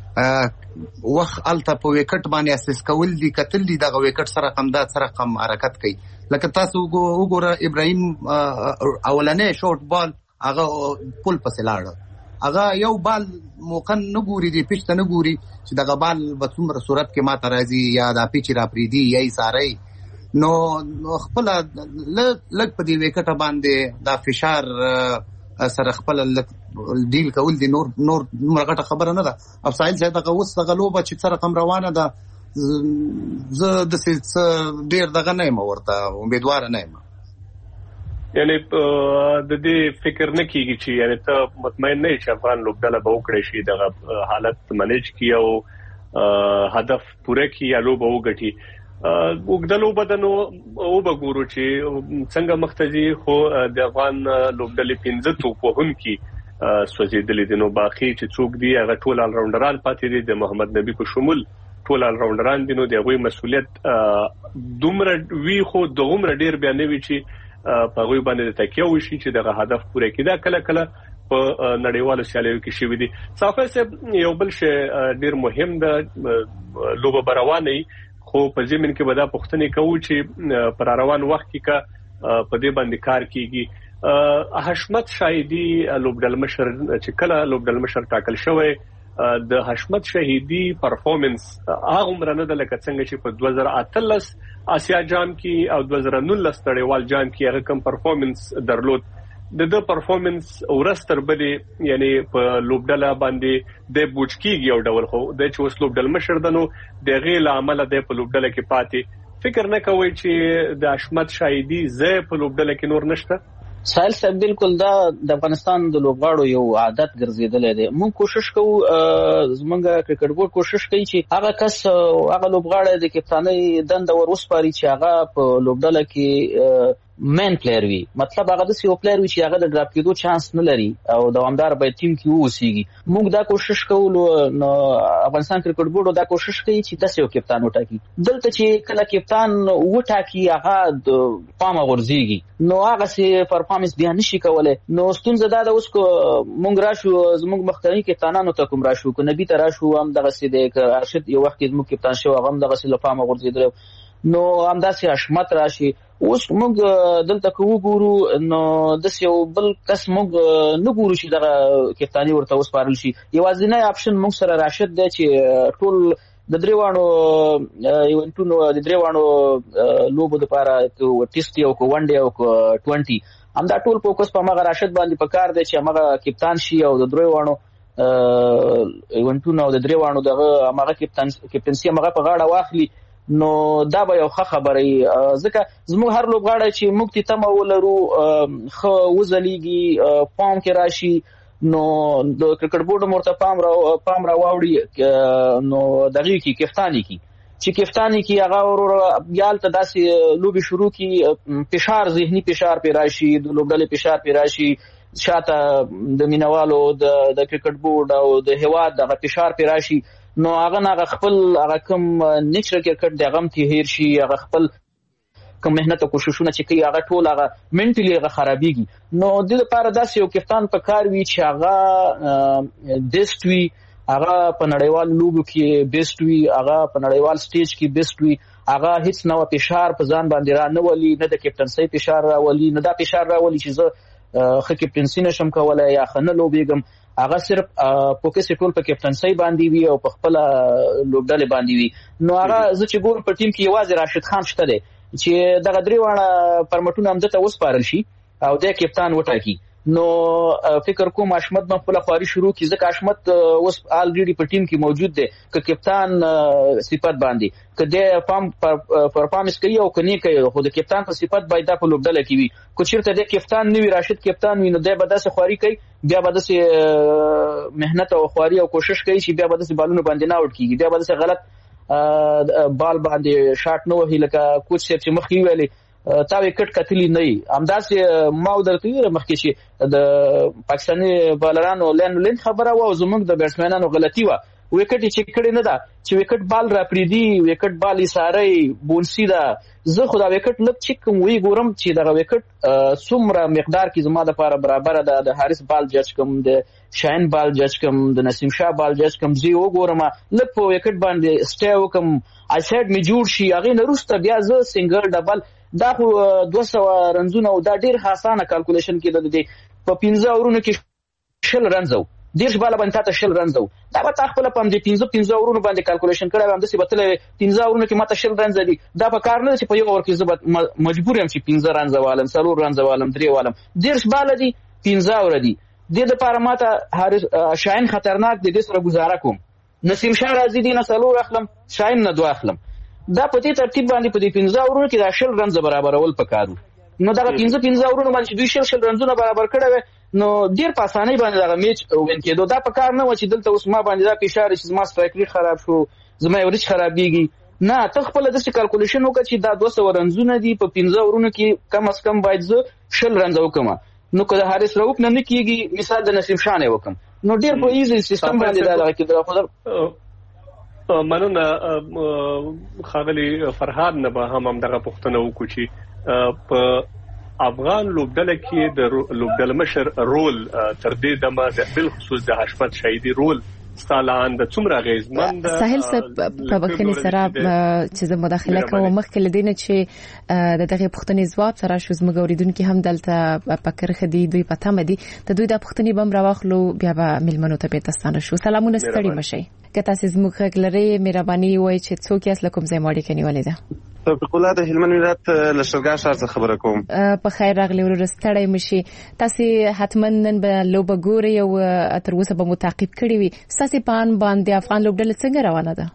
وخت الته په وکټ باندې اساس کول دي کتل دي دغه وکټ سره قمدات سره قم حرکت کوي لکه تاسو وګوره ابراهيم اولنې شورت بال هغه پول پسې لاړ هغه یو بال موقع نه ګوري دی پښته نه ګوري چې دغه بال په څومره صورت کې ماته راځي یا د پیچ را پریدي یا یې ساري نو خپل لګ په دې وکټ باندې دا فشار سره خپل ډیل کول دي نور مرغټه خبره نه ده. افسایل چې دغه اوس دغه لوبه چې سره کم روانه ده زه د څه ډیر دغه نه یم ورته امیدوار نه یم یعنی د دې فکر نه کیږي چې یعنی ته مطمئن نه چې افغان لوبډله به وکړي شي دغه حالت منیج کی او هدف پوره کی یا لوبه وګټي وګدلو بدنو او بګورو چې څنګه مختزي خو د افغان لوبډلې 15 توپوهن کی سوځیدلې دي نو باقي چې څوک دی هغه ټول ال راونډران پاتې دي د محمد نبی په شمول ټول ال راونډران دي نو د غوي مسولیت دومره وی خو دومره ډیر بیان وی چې په غوي باندې تکیه وشي چې دغه هدف پوره کړي کله کله په نړیوالو سیالیو کې شوی دي. صافي صاحب یو بل شی ډیر مهم ده لوبه برواني خو په زمين کې ودا پښتنې کوي چې پر روان وخت کې کا په دې باندې کار کیږي. حشمت شاهدی لوبډل مشر چې کله لوبډل مشر ټاکل شوی د حشمت شاهدی پرفورمنس هغه مرنه د لکه څنګه چې په 2013 آسیا جام کې او 2019 نړیوال جام کې هغه کم پرفورمنس درلود د پرفورمنس ورستر بلې یعنی په لوبډله باندې د بوچکیږي یو ډول خو د چې اوس لوبډل مشر دنو د غیل عمل د په لوبډله کې پاتې فکر نه کوي چې د حشمت شاهدی زه په لوبډله کې نور نشته. سایل صاحب بالکل دا د افغانستان د لوبغاړو یو عادت ګرځیدل دی. موږ کوشش کوو زمونږ کرکټ بورډ کوشش کوي چې هغه کس هغه لوبغاړی د کپتانۍ دنده ور وسپاري چې هغه په لوبډله کې مین پلیئر وي. مطلب هغه د یو پلیئر وي چې هغه د ډراپ کېدو چانس نه لري او دوامدار به ټیم کې ووسیږي. موږ دا کوشش کوو نو افغانستان کرکټ بورډ دا کوشش کوي چې داسې یو کپتان وټاکي. دلته چې کله کپتان وټاکي هغه د پامه غورځيږي نو هغه سي پرفارمنس بیا نشي کولای. نو ستونزه دا ده اوس کو موږ راشو زموږ مخکنی کپتانانو ته کوم راشو کو نبی ته راشو هم دغه سي د ارشد یو وخت زموږ کپتان شو هغه هم دغه سي لپاره غورځیدل نو همداسې حشمت راشي. اوس موږ دلته کو ګورو نو د یو بل کس موږ نه ګورو چې دغه کپتانی ورته وسپارل شي. یوازینی اپشن موږ سره راشد دی چې ټول د دریوانو ایونټونو د دریوانو لوبو لپاره ټیسټ یو کو ون ډے او کو 20 همدا ټول فوکس په مغه راشد باندې پکار دی چې مغه کپتان شي او د دریوانو ایونټونو د دریوانو دغه مغه کپتنسی مغه په غاړه واخلي نو دا به یو ښه خبره ځکه زموږ هر لوبغاړی چې موږ ته تمه ولرو ښه وځلیږي فارم کې راشي نو د کرکټ بورډ مرته پام را واوړي نو دغه کې کپتانی کی چې کپتانی کی هغه یال ته داسې لوبي شروع کی فشار ذهني فشار پی راشي د لوبډلې فشار پی راشي شاته د مینوالو د کرکټ بورډ او د هواد دغه فشار پی راشي نو هغه خپل هغه کوم نیچرل کرکټ د غم ته هیر شي هغه خپل کوم مهنت او کوششونه چې کوي هغه ټول هغه منټلی هغه خرابيږي. نو د لپاره داسې یو کپتان په کار وی چې هغه بیسټ وي هغه په نړیوال لوبو کې بیسټ وي هغه په نړیوال سټیج کې بیسټ وي هغه هیڅ نو فشار په ځان باندې را نه ولي نه د کپټنسي فشار را ولي نه دا فشار را ولي چې زه خو کپټنسي نشم کولای یا خنه لوبېږم هغه صرف فوکس ټول په کپټنسي باندې وي او په خپل لوبډلې باندې وي. نو هغه زه چې ګور په ټیم کې یوازې راشد خان شته دی چې دغه درې وانه پرمټونه هم دته وسپارل شي او د کپتان وټاکي. نو فکر کوم حشمت به خپل خواري شروع کی ځکه حشمت اوس الریډي په ټیم کې موجود دی ک کپتان صفات باندې ک د پرفارمنس کوي او کني کوي خو د کپتان په صفات باید په لوبډله کې وي. کو چیرته د کپتان نیوی راشد کپتان وي نو د بداسه خواري کوي بیا بداسه مهنت او خواري او کوشش کوي چې بیا بداسه بالونه باندې نه وټ کیږي بیا بداسه غلط بال باندې شاټ نو هی لکه کوچ چې مخکې ویلي تا وکټ کتلی نه همداسې ما درته مخکې چې د پاکستاني بالرانو لین خبره و او زموږ د بیټسمنانو غلطي و وکټ چې کړي نه دا چې وکټ بال را پریدي وکټ بال یې بونسي دا زه خو دا وکټ لږ چې کوم وی ګورم چې دا وکټ څومره مقدار کې زما د لپاره برابر ده د حارث بال جج کوم د شاهین بال جج کوم د نسیم شاه بال جج کوم زی وګورم لږ په وکټ باندې سټیو کوم اسید می جوړ شي هغه نروسته بیا زه سنگل ډبل دا خو 200 رنزونه او دا ډیر آسانه کیلکولیشن کې د په 15 اورونو کې شل رنزو دیش بالا باندې ته شل رنزو دا به تخپل په دې 15 اورونو باندې کیلکولیشن کړم هم د سی بتل 15 اورونو کې ماته شل رنز دي دا په کار نه چې په یو اور کې زه مجبور یم چې 15 رنز والم سلور رنز والم 3 والم دیش بالا دي 15 اور دي د لپاره ماته حارث شاهین خطرناک دي د سره گزاره کوم نسیم شاه راځي دي نه سلور اخلم شاهین نه 2 اخلم دا په دې ترتیب باندې په دې 15 اورونو کې د شل رنز برابرول پکارو نو دا 15 اورونو باندې دوی شل رنزونه برابر کړو نو ډیر په اسانۍ باندې دا میچ وین کېدو دا په کار نه و چې دلته اوس ما باندې دا فشار چې ما سټرایک خراب شو زما ورچ خرابېږي نه ته خپل د کیلکولیشن وکړه چې دا 200 رنزونه دي په 15 اورونو کې کم از کم باید زه شل رنز وکم نو که حارث راوک نه کیږي مثال د نسیم شانه وکم نو ډیر په ایزي سیستم باندې دا کې خو مننه خاغلی فرهاد نه به هم دغه پښتنه وکړي چې په افغان لوبډله کې د لوبډله مشر رول تر دې دمه بالخصوص د حشمت شهیدی رول ستالان د څومره غیزمند ساحل صاحب په بخښنې سره چې زه مداخله کوم مخکې لدینه چې د دغه پښتنې ځواب سره شو زموږ اوریدونکو هم دلته پکر خدي دوی پته مدي ته دوی د پښتنې بم راوخلو بیا به ملمنو ته پېتستانه شو سلامونه ستړي مشي که تاسو زموږ غلري مهرباني وای چې څوک یې اسلام کوم ځای ماړي کني ولې ده توفیقالله د هلمند ولایت لشکرګاه ښار څخه خبره کوم په خیر راغلی ورستړی مشي تاسو حتما نن به لوب ګوري او تر اوسه به متعقب کړی وي تاسو پان باندې افغان لوبډله څنګه روانه ده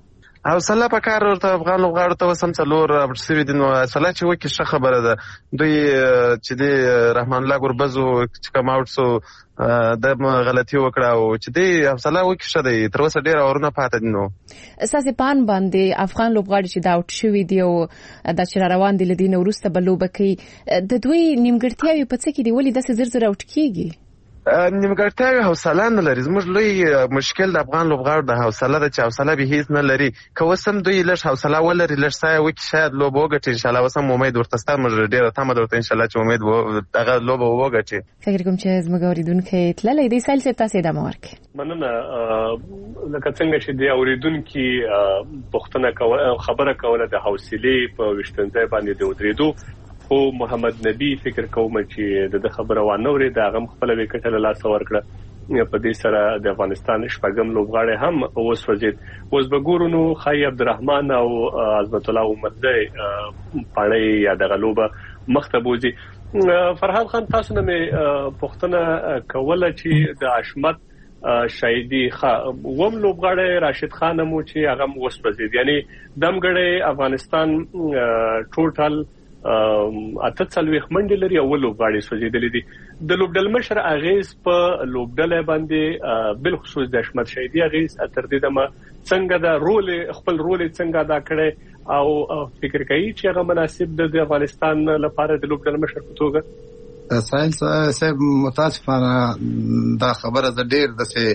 حوصله په کار ورته افغان لوبغاړو ته وسم څلور اپډ سوي دي نو حوصله چې وکړي ښه خبره ده. دوی چې دی رحمان الله ګربز چې کم آوټ سو د غلطي وکړه او چې دی حوصله وکړي ښه دی. تر اوسه ډېر اورونه پاتې دي. نو اساسي پان باندې افغان لوبغاړي چې دا آوټ شوي دي او دا چې روان دي لدین وروسته به لوبه کوي د دوی نیمګړتیاوې په څه کې دي ولې داسې زر زر آوټ کیږي؟ نیمګړتیاوې حوصله نه لري. زموږ لوی مشکل د افغان لوبغاړو د حوصله ده چې حوصله به هیڅ نه لري. که اوس هم دوی لږ حوصله ولري لږ سایه وکړي شاید لوبه وګټي انشاءالله. اوس هم امید ورته ستا موږ ډېره تمه ده ورته انشاءالله چې امید هغه لوبه وګټي. فکر کوم چې زموږ اورېدونکي تللی دی. سایل صاحب تاسې ادامه ورکړئ. مننه. لکه څنګه چې د اورېدونکي پوښتنه خبره کوله د حوصلې په ویشتنځای باندې د ودرېدو خو محمد نبی فکر کوم چې د خبره وانه ورې د غم خپل وکټ له لاس ورکړه. په دې سره د افغانستان شپږم لوبغاړي هم وسوځید. اوس به ګورو نو خای عبدالرحمن او عظمت الله عمرزی پاړې یا د غلوبه مختبوزي. فرحان خان تاسو نه پوښتنه کوله چې د حشمت شایدی وم لوبغاړی راشد خان مو چې هغه وسوځید. یعنی دمګړی افغانستان ټوټل اتڅلويخ منډي لري او لوبغاړي سوځیدلې دي. د لوبډل مشر اغیز په لوبډل باندې بل خصوص د حشمت شایدی اغیز تر دې دمه څنګه د رول خپل رول څنګه ادا کړي او فکر کوي چې هغه مناسب د افغانستان لپاره د لوبډل مشر په توګه. سایل صاحب متاسفانه دا خبره د ډېر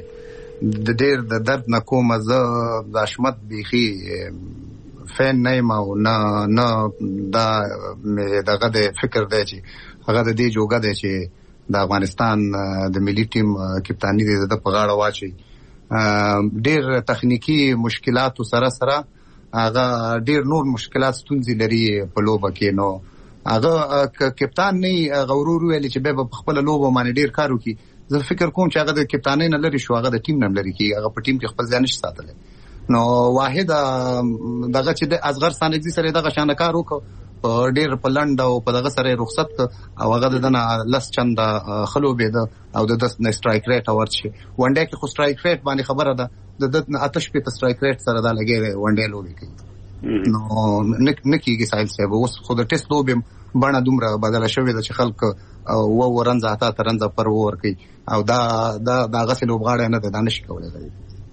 د درد نه کوم. زه د حشمت بيخي فین نه یم او نه دا دغه د فکر دی چې هغه د دې جوګه دی چې د افغانستان د ملي ټیم کپتانی دی د په غاړه واچي. ډېر تخنیکی مشکلات سره هغه ډېر نور مشکلات ستونزې لري په لوبه کې. نو هغه کپتان نه غورور ویل چې به په خپل لوبه باندې ډېر کار وکړي. زه فکر کوم چې هغه د کپتانۍ نه لري شو هغه د ټیم نه لري کې هغه په ټیم کې خپل ځان نشي ساتلی. نو واحد دغه چې د اصغر سانګزي سره دغه شانکار وکړ په ډېر په لند او په دغه سره رخصت او هغه دنه لس چند خلو به ده او د سټرایک ریټ اورچی ونډه کې خو سټرایک ریټ باندې خبره ده د آتش په سټرایک ریټ سره دا لګي ونډه لوبي کوي. نو نکیږي سایل صاحب اوس خو د ټیسټ لوبم باندې دومره بدله شوې ده چې خلک و ورنځه اته ترنځه پر ور کوي او دا غسل لوبغاړي نه ده دانش کولای.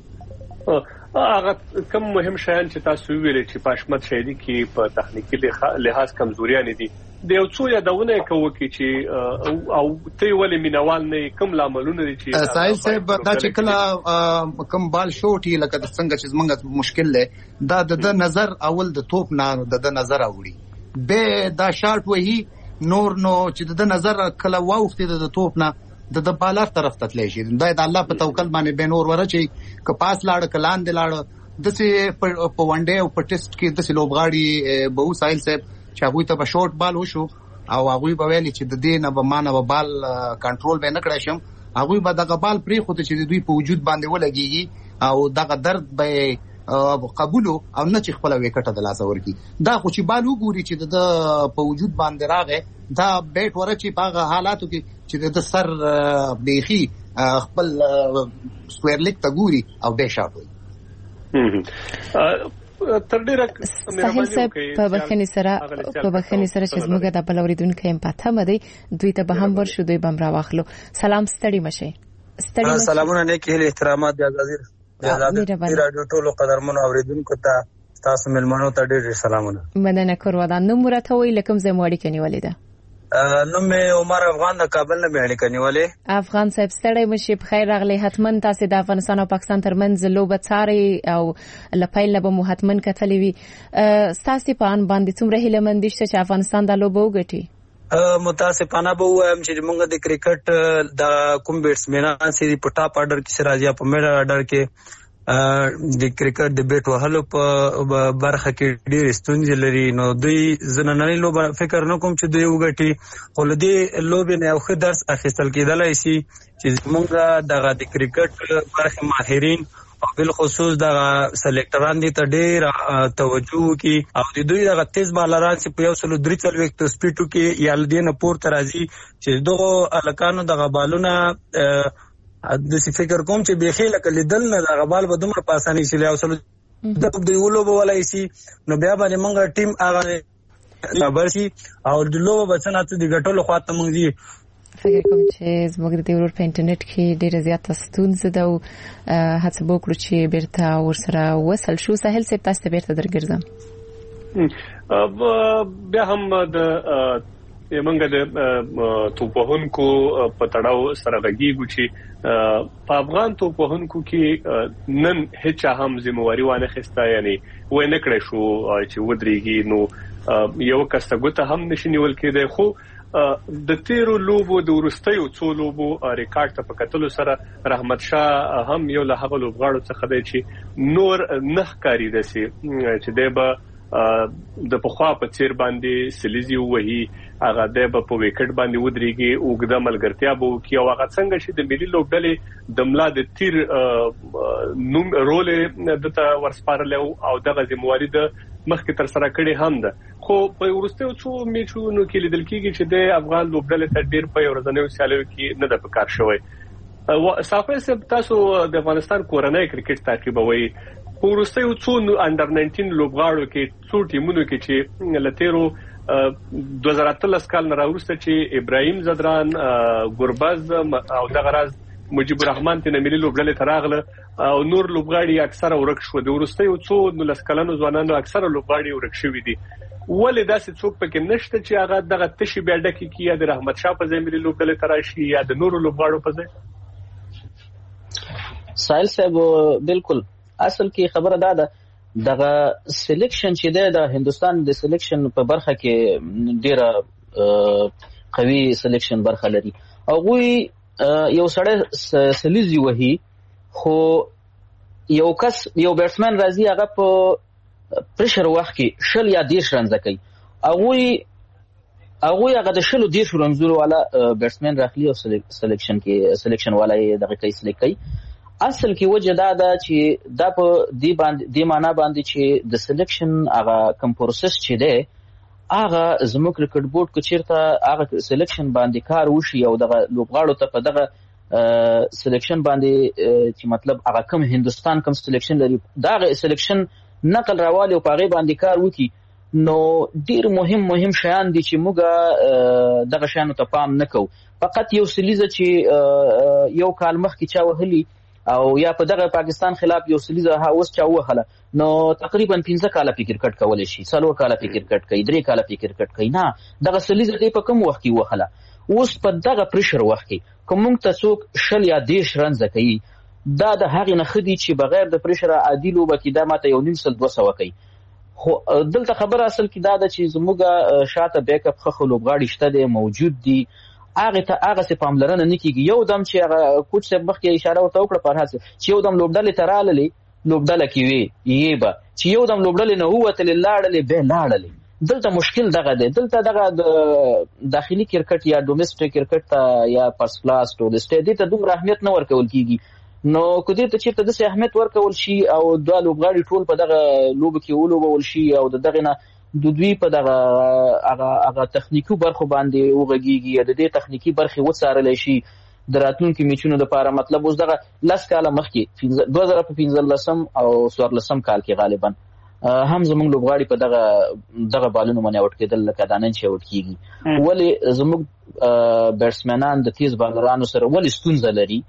هغه کوم مهم شیان چې تاسو ویلې چې په حشمت شایدی کې په تخنیکی لحاظ کمزوریان دي د یو څو یادونه کوي چې او ته ولې مینوال نه کوم لاملونه دي چې سایل صاحب دا چې کله کوم بال شوټي لکه څنګه چې زمونږ مشکل له دا د نظر اول د توپ نه د نظر اوړي به دا شارټ وਹੀ نور نو چې د نظر کله واوختي د توپ نه د بالر طرف ته تللی شي. دا د الله په توکل باندې به نور ورچي که پاس لاړ کلان دی لاړ دسه په ونډه او په ټیسټ کې د لوبغاړي به سایل صاحب چې هغه ته به شورت بال وشو او هغه به ویلي چې د دې نه به مانه بال کنټرول به نه کړی شم هغه به دغه بال پرې خو ته چې دوی په وجود باندې ولګيږي او دغه درد به قبولو او نه چې خپل وکټه د لاس ورکی. دا خو چې بال وګوري چې د په وجود باندې راغې دا بیٹ ورچی په حالاتو کې چې د سر بیخي خپل سکوير لیک ته ګوري او به شاټ وي. تر ډیره مهرباني په بخښنې سره چې زموږ د بل اوریدونکو هم پته مده دوی ته به هم ورشو دوی بم را واخلو. سلام ستړي مشه. سلامونه نیک هیله احترامات د رادیو ټولو قدرمنو اوریدونکو ته تاسو ملمنو ته ډېر سلامونه. مننه کوم نو مرته وی لکم زموړي کني ولیدا نو مې عمر افغان د کابل نه بیړې کني ولې افغان صاحب ستړي مشي په خیر راغلي. حتمن تاسو د افغانستان او پاکستان ترمنځ لوبه څاري او لپایل به مو حتمن کتلې وي. تاسو په ان باندې څومره هیله مند دي چې افغانستان د لوبه وګټي؟ متاسفانه به وایم چې موږ د کرکټ د کوم بیټسمنان سي په ټاپ آرډر کې راځي په میډل آرډر کې د کرکټ د بیټ وهلو په برخه کې ډېر ستونزې لري. نو دوی زنانه لوبه فکر نه کوم چې دوی وګټي خو له دې لوبې نه یو ښه درس اخیستل کېدلی شي چې موږ دغه د کرکټ برخه ماهرین او بل خصوص د سلیکټران دي ته ډېر توجه وکړي او د دوی د تیز بالران چې په 143 سپیډ کې یا لدینه پورته راځي چې دغه الکانو د غبالونه د فکر کوم چې بخیل کله دل نه د غبال به دومره په اسانۍ شي 143 د یو لوبه ولای شي نو بیا باندې موږ ټیم هغه خبر شي او د لوبه بچنه ته د ګټلو خواته موږ دي. فکر کوم چې زموږ د ورور په انټرنیټ کې ډېر زیات ستونزې ده او هڅه وکړو چې بیرته ورسره وصل شو. ساحل صاحب تاسو ته بیرته درګرځم. بیا هم د منګه د توپوهونکو په تړاو سره غږیږو چې په افغان توپوهونکو کې نن هیڅ هم ذمہواری وانه خسته یعنی وای نه کړی شو چې ودرېږي نو یو کسګوته هم نشي نیول کېده. خو د تیرو لوبو د ورستیو څو لوبو ریکارډ ته په کتلو سره رحمت شاه هم یو له هغه لوبغاړو څخه دی چې نور نه ښکاري دسي چې دی د پخوا په چیر باندې سلیزي وهي هغه د په وکټ باندې ودرېږي او د ملګرتیا بو کې او هغه څنګه چې د ملي لوبډلې د ملا د تیر نوم رول دته ورسپارل او دغه ذمہواری د مخکې تر سره کړي هم ده. خو په ورستیو څو میچونو کې لیدل کېږي چې د افغان لوبډلې ته ډیر په ورځنیو سیالیو کې نه د پکار شوی. صافي صاحب تاسو د افغانستان کورنۍ کرکټ تعقیبوي په ورستیو څو انډر 19 لوبغاړو کې څو ټیمونو کې چې لتیرو 2013 کال نه راوسته چې ابراهیم زدران ګورباز او دغه راز مجيب الرحمن ته ملي لوبډلې تراغله او نور لوبغاړي اکثره ورک شو. د ورستیو څو لسکلانو ځوانانو اکثره لوبغاړي ورک شوي دي. ولې داسې څوک پکې نشته چې هغه دغه تشي بیا ډکه کی یا د رحمت شاه په ځای ملي لوبډلې تراشي یا د نورو لوبغاړو په ځای؟ سائل صاحب بالکل اصل کې خبره ده دغه سلیکشن چې د هندستان د سلیکشن په برخه کې ډیره قوي سلیکشن برخه لري او غوي یو سړی سلیزي وهي خو یو کس یو بیټسمن راځي هغه په پریشر وخت کې شل یا 10 رنز کوي هغه د شلو 10 رنزونو والا بیټسمن راخلي او سلیکشن والا یې دغه کوي سلیکټ کوي. اصل کې وجه دا چې دا په دې معنا باندې چې د سلیکشن هغه کم پروسس چې دی هغه زموږ کرکټ بورډ کو چیرته هغه سلیکشن باندې کار وشي او دغه لوبغاړو ته په دغه سلیکشن باندې چې مطلب هغه کم هندستان کم سلیکشن لري دغه سلیکشن نقل راوالي او پاغه باندې کار وکي نو ډیر مهم شیان دي چې موږ دغه شیانو ته پام نکو. فقط یو سلیزه چې یو کال مخکې چا وهلي او یا په دغه پاکستان خلاف یو سلیزه اوس چا وهله نو تقریبا 15 کاله په کرکټ کولای شي 3 کاله په کرکټ کوي 3 کاله په کرکټ کوي نه دغه سلیزه دی په کوم وخت کې وهله اوس په دغه پریشر وخت کې کوم ته څوک شل یا 10 رنز کوي دا د هغې نه خدي چې بغیر د پریشر عادي لوبه کې دا ماته یو نیم سل 200 کوي. خو دلته خبره اصل کې دا ده چې زموږ شاته بیک اپ خو لوبغاړي شته دي موجود دي هغه څه پاملرنه نه کیږي. یو دم چې هغه کوچ صاحب مخکې اشاره ورته وکړه په هڅه چې یو دم لوبډلې تراللې لوبډله کې وي یې به چې یو دم لوبډلې نه هوته لاړلې به لاړلې دلته مشکل دغه دی. دلته دغه د داخلي کرکټ یا ډومېسټک کرکټ ته یا فرست کلاس ټورسټ دې ته دومره اهمیت نه ورکول کیږي. نو کو دې ته چې د اهمیت ورکول شي او دوه لوبغاړي ټول په دغه لوب کې ولوبول شي او دغه نه د دوی په دغه هغه تخنیکی برخو باندې وغږیږي د دې تخنیکی برخې وڅارل شي د راتلونکو میچونو لپاره. مطلب اوس دغه 10 کال مخکې 2015 او 14 کال کې غالبا هم زموږ لوبغاړي په دغه بالونو باندې اوټ کېدل لکه دانن چې اوټ کیږي. ولی زموږ بیټسمنان د تیز بالرانو سره ولی ستونزه لري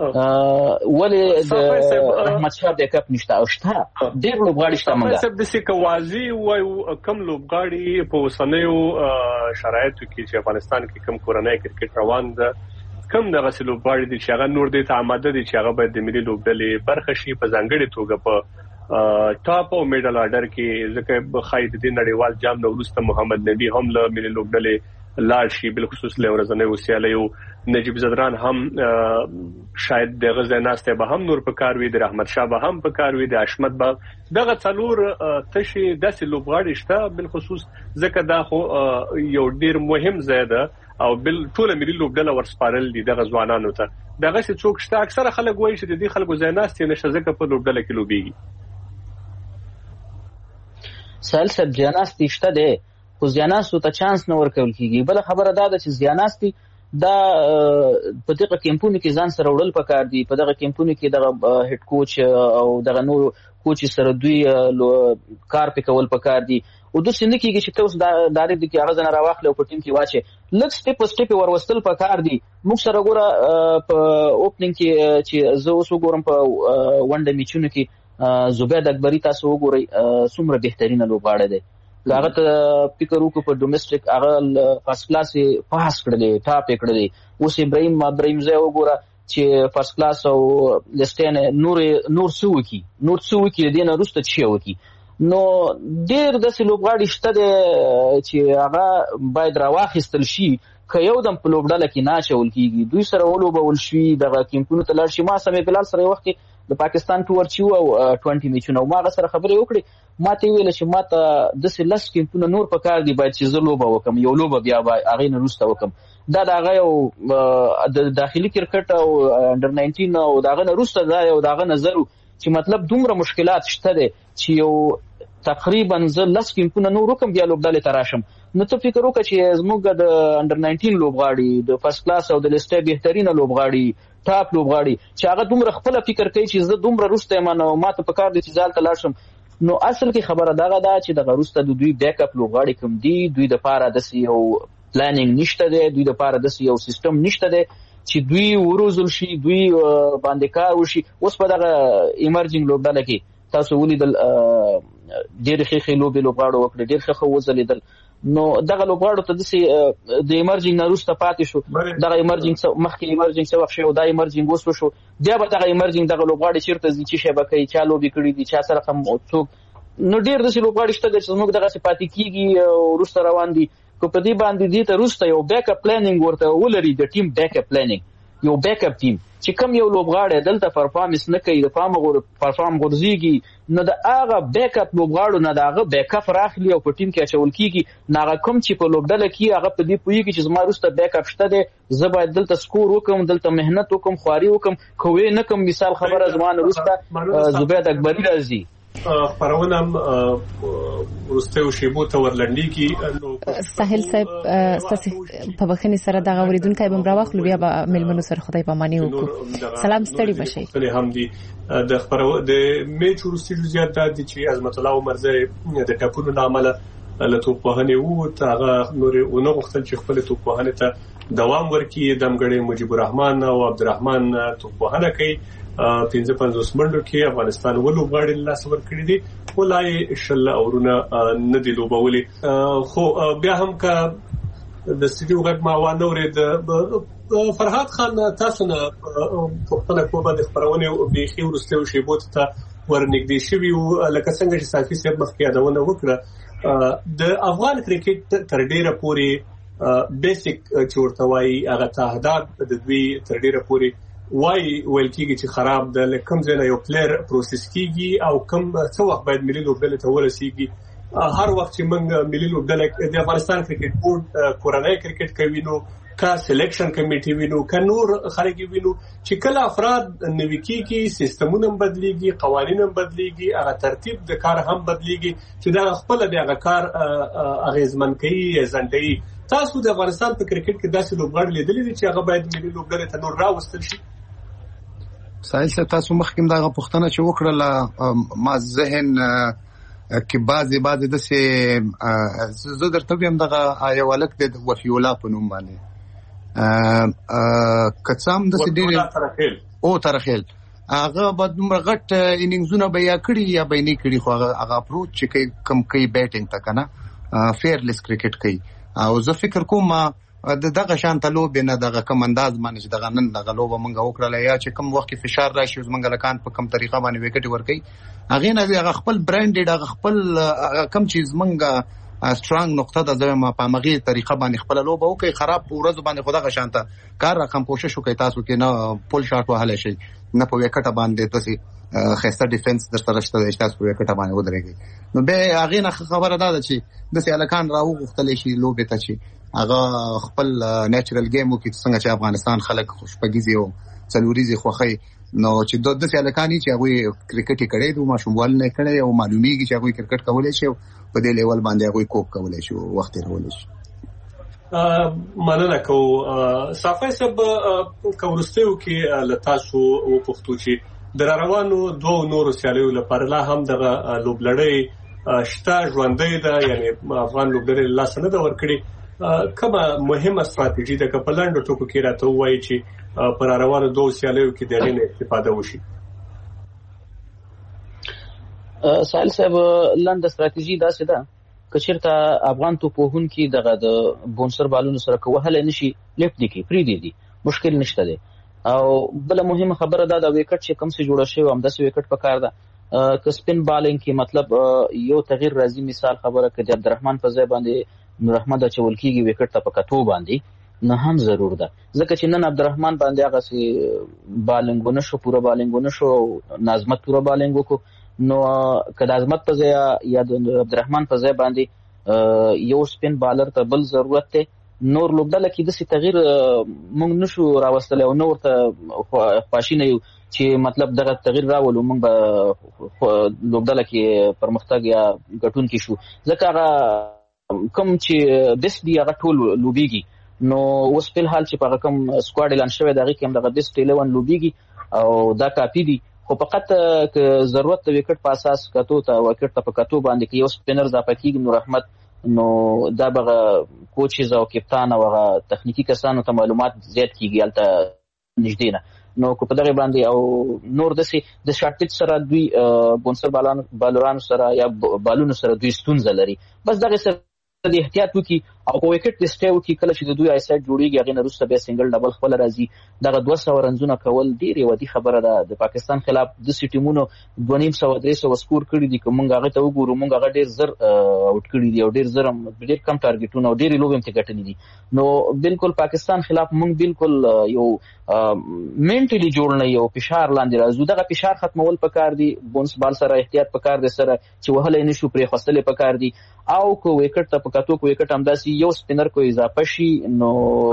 ولی د رحمت شاه بیک اپ نشته او شته ډېر لوبغاړي شته موږ صاحب د سیکوازي او کم لوبغاړي په وسنیو شرایطو کې چې افغانستان کې کم کورنۍ کرکټ روان ده کم دغه لوبغاړي دي چې هغه نور دي ته آماده دي چې هغه باید د ملي لوبډلې برخه شي په ځانګړي توګه په ټاپ او میډل آرډر کې ځکه خاید دي نړیوال جام نو ورسته محمد نبی هم له ملي لوبډلې لاړ شي بالخصوص له ورځنۍ وسیالو نجیب زدران هم شاید دغه ځناسته به هم نور په کار وي د رحمت شاه به هم په کار وي د اشمت به دغه څلور تشي داسې لوبغاړي شته بالخصوص ځکه دا خو یو ډیر مهم ځای ده او بل ټول ملي لوبډله ورسپارل دي دغه ځوانانو ته دغه څه څوک شته اکثره خلک وایي چې د دې خلکو ځناسته نشه ځکه په لوبډله کې لوبيږي. سال سب ځناسته شته ده خو ځناستو ته چانس نه ورکول کیږي. بل خبره دا ده چې ځناستي دا په دغه کیمپونو کې ځان سره وړل پکار دي. په دغه کیمپونو کې دغه هډ کوچ او دغه نور کوچ سره دوی کار پکول پکار دي. او د سند کېږي چې تاسو دا ډایرکټ کې هغه ځنه راوخلو په ټیم کې واچي لږ سټپ وروستل پکار دي. موږ سره ګوره په اوپننګ کې چې زه اوس وګورم په ونډه میچونو کې زبید اکبری تاسو وګورئ څومره بهترینه لوبغاړی دی. هغه ته فکر وکړو په ډومېسټک هغه فرست کلاس پاس کړی ټاپ کړی. اوس ابراهیم زه وګوره چې فرست کلاس او لسټین نور څه وکي دې نه وروسته چې وکي. نو ډېر داسې لوبغاړي شته دی چې هغه باید راواخیستل شي که یو دم په لوبډله کې نه اچول کېږي. دوی سره ولوبول شي دغه کیمپونو ته لاړ شي. ما سمې بلال سره یو وخت کې د پاکستان ټور چې و او 20 میچونه او ما هغه سره خبرې وکړې. ما ته ویل چې ما ته داسې 10 کیمپونه نور پکار دي باید چې زه لوبه وکم یو لوبه بیا هغې نه وروسته وکم. دا د هغه یو د داخلي کرکټ او انډر 19 او د هغه نه وروسته دا یو د هغه نظر چې مطلب دومره مشکلات شته دی چې یو تقریبا زه 10 کیمپونه نور وکم بیا لوبډلې ته راشم. نو ته فکر وکړه چې زموږ د انډر 19 لوبغاړي د فرست کلاس او د لیسټ بهترینه لوبغاړي ټاپ لوبغاړي چې هغه دومره خپل فکر کوي چې زه دومره وروسته یم نو ما ته پکار دي چې ځال ته لاړ شم. نو اصل کې خبره دغه ده چې دغه وروسته د دوی بیک اپ لوبغاړي کوم دي. دوی د پاره داسې یو پلانینګ نشته دی. دوی د پاره داسې یو سیستم نشته دی چې دوی وروزل شي دوی باندې کار وشي. اوس په دغه ایمرجنګ لوبډله کې تاسو ولیدل ډېر ښه لوبغاړو وکړي ډېر ښه وځلیدل. نو دغه لوبغاړو ته داسې د ایمرجنګ نه وروسته پاتې شو. دغه ایمرجنګ مخکې ایمرجنګ څه وخت شو دا ایمرجنګ اوس وشو بیا به دغه ایمرجنګ دغه لوبغاړي چېرته ځي چې شی به کوي چا لوبې کړي دي چا سره هم څوک. نو ډېر داسې لوبغاړي شته چې زموږ دغسې پاتې کېږي وروسته روان دي. که په دې باندې دې ته وروسته یو بیک اپ پلانینګ ورته ولري د ټیم بیک اپ پلانینګ یو بیک اپ ټیم چې کوم یو لوبغاړی دلته پرفارمنس نه کوي د پامه پرفارم غورځېږي نو د هغه بیک اپ لوبغاړو نه د هغه بیک اپ راخلي او په ټیم کې اچول کېږي. نو هغه کوم چې په لوبډله کې هغه په دې پوهېږي چې زما وروسته بیک اپ شته دی زه باید دلته سکور وکړم دلته محنت وکړم خواري وکړم که ویې نه کړم مثال خبره زما نه وروسته زبید اکبري راځي خبرونه ورسته شیبو ته ورلنډيږي. ساحل صاحب ستاسو په بخښنې سره دا غوړیدونکو به راوخلو بیا به ملمنو سره خدای پاماني وکړو. سلام ستړي بشي. هم دي د خبرو د میچ ورسته زیات د چې عظمت الله عمرزه د ټاپونو عمله له توپوهنې وو هغه نور ونه غوښتل چې خپل توپوهنې ته دوام ورکړي. دمګړي مجيب الرحمن او عبدالرحمن توپوهنه کوي 55 منډو کې افغانستان ولوبغاړي لاس ور کړی دي ولای شل اورونه نه دی لوبولي. خو بیا هم کا د سټیو غږ ما وانه ورید فرحات خان تاسو نه په خپل کوبه د خبرونه بيخي ورسته شیبو ته ورنګدي شوی لکه څنګه چې صافي صاحب مخکې یادونه وکړه د افغان کرکټ تر ډیره پوري بیسیک چورتوي هغه تهداد د دوی تر ډیره پوري ویل کېږي چې خراب ده لکه ځنه یو پلیئر پروسس کیږي او کوم څه وخت باید ملي لوبډله ته ورسیږي. هر وخت چې موږ ملي لوبډله د افغانستان کرکټ بورډ کورنۍ کرکټ کوي نو کا سلیکشن کمیټي وینو کا نور خلک وینو چې کله افراد نوي کېږي سیستمونه بدليږي قوانين بدليږي هغه ترتیب د کار هم بدليږي چې دا خپل د هغه کار اغیزمن کوي ځنډي. تاسو د افغانستان په کرکټ کې داسې لوبغاړي لیدلې دي چې هغه باید ملي لوبډله ته نور راوستل شي؟ سایل تاسو مخکې دا غوښتنه چې وکړه ما ذهن کې بعضی د سه زه درته هم دغه یو الک د وفي الله په نوم باندې کڅام د سه ډیر او ترخیل هغه بعد مرغټ انینګزونه بیا کړی یا بیني کړی خو هغه اپروچ چې کم کوي بیټینګ تا کنه فیرلیس کرکټ کوي او زه فکر کوم دغه شان تلو بنه دغه کم انداز باندې چې دغه نن دغه لوبه مونږ وکړه یا چې کم وخت فشار راشي مونږ لکان په کم طریقه باندې وکټ ورکړي هغه نه هغه خپل برانډډ هغه خپل کم چیز مونږ سترانګ نقطه د زما په مغي طریقه باندې خپل لوبه وکړي خراب ورځ باندې خدای شانته کار رقم کوشش وکړي تاسو کې نه پول شاټ وهاله شي نه په وکټه باندې تاسو خسته ډیفنس در سره شته تاسو په وکټه باندې ودرېږي. نو به هغه نه خبره ده چې د سیالکان راو غختل شي لوبه ته شي هغه خپل نیچرل گیم وکړي څنګه چې افغانستان خلک خوشبګيزي او څلوريزي خوخي نو چې د سیالکانی چې هغه کرکټ کړي دوه ماشوموال نه کړي او معلومیږي چې هغه کرکټ کولای شي په دې لیول باندې هغه کوک کولای شي وخت راولای شي. مننه کو صافي سب کورستیو کې لتاسو او پښتو چې د روانو دوه نورو سیالیو لپاره لا هم د لوبلړۍ شته ژوندۍ ده، یعنی افغان لوبلړۍ لا سند ورکړي کومه مهمه ستراتیژي د کپلند ټکو کې راته وایي چې پر روانو دوه سیالیو کې د غینې استفاده وشي. سائل صاحب لاندې ستراتیژي دا څه ده کچیرته افغان توپوهون کې دغه د بونسر بالونو سره کوهله نشي لیفت دي کې پری دي مشکل نشته دي. او بل مهمه خبره ده د وکټ چې کم څه جوړ شوی هم د وکټ په کار ده ک سپین بالینګ کې مطلب یو تغییر راځي. مثال خبره کړي عبدالرحمن په ځای باندې نور احمد چول کېږي وکټ ته په کتو باندې نه هم ضرور ده، ځکه چې نن عبدالرحمن باندې هغه سي بالینګ نشو پورا بالینګ نشو نظمت پورا بالینګ کو نو کله عظمت په ځای یا د عبدالرحمن په ځای باندې یو سپین بالر ته بل ضرورت ته نور لوبډله کې د سی تغییر مونږ نشو راوستل او نور ته پاشینه یو چې مطلب دغه تغییر راولو مونږ به لوبډله کې پرمختګ یا ګټون کې شو، ځکه هغه کوم چې بیس دی هغه ټول لوبيږي نو اوس په حال چې په کوم سکواډ اعلان شوی دغه کې هم دغه بیس 11 لوبيږي او دا کافي دي، خو فقط ضرورت د وکټ په اساس کتو ته وکټ ته په کتو باندې کې یو سپینر ځا پکې نور احمد نو دا بغه کوچز او کپتان او تخنیکی کسانو ته معلومات زیات کیږي الته نږدې نه نو کو په دغه باندې او نور د شاټ سره دوی بونسر بالوران سره یا بالونو سره دوی ستونزه لري، بس دغه سره د احتیاط وکي او په وکټ ټیسټ وکي کله چې د دوی آی سایت جوړیږي هغه نرسته به سنگل ډبل خپل راځي دغه 200 رنزونه کول ډیر ودی خبره ده. د پاکستان خلاف د سټیمونو 2.5 سکور کړی دي کوم هغه ته وګورو مونږ هغه ډیر زر اوټ کړی دي او ډیر زر ډیر کم ټارګټونه او ډیر لوبم ته ګټنی دي. نو بالکل پاکستان خلاف مونږ بالکل یو منټلی جوړ نه یو فشار لاندې راځو، دغه فشار ختمول پکار دي، بونس بال سره احتیاط پکار دي سره چې وهله نشو پرې خاصله پکار دي او کو وکټ ته پکاتو کو وکټ هم داسي یو سپینر کو اضافه شي نو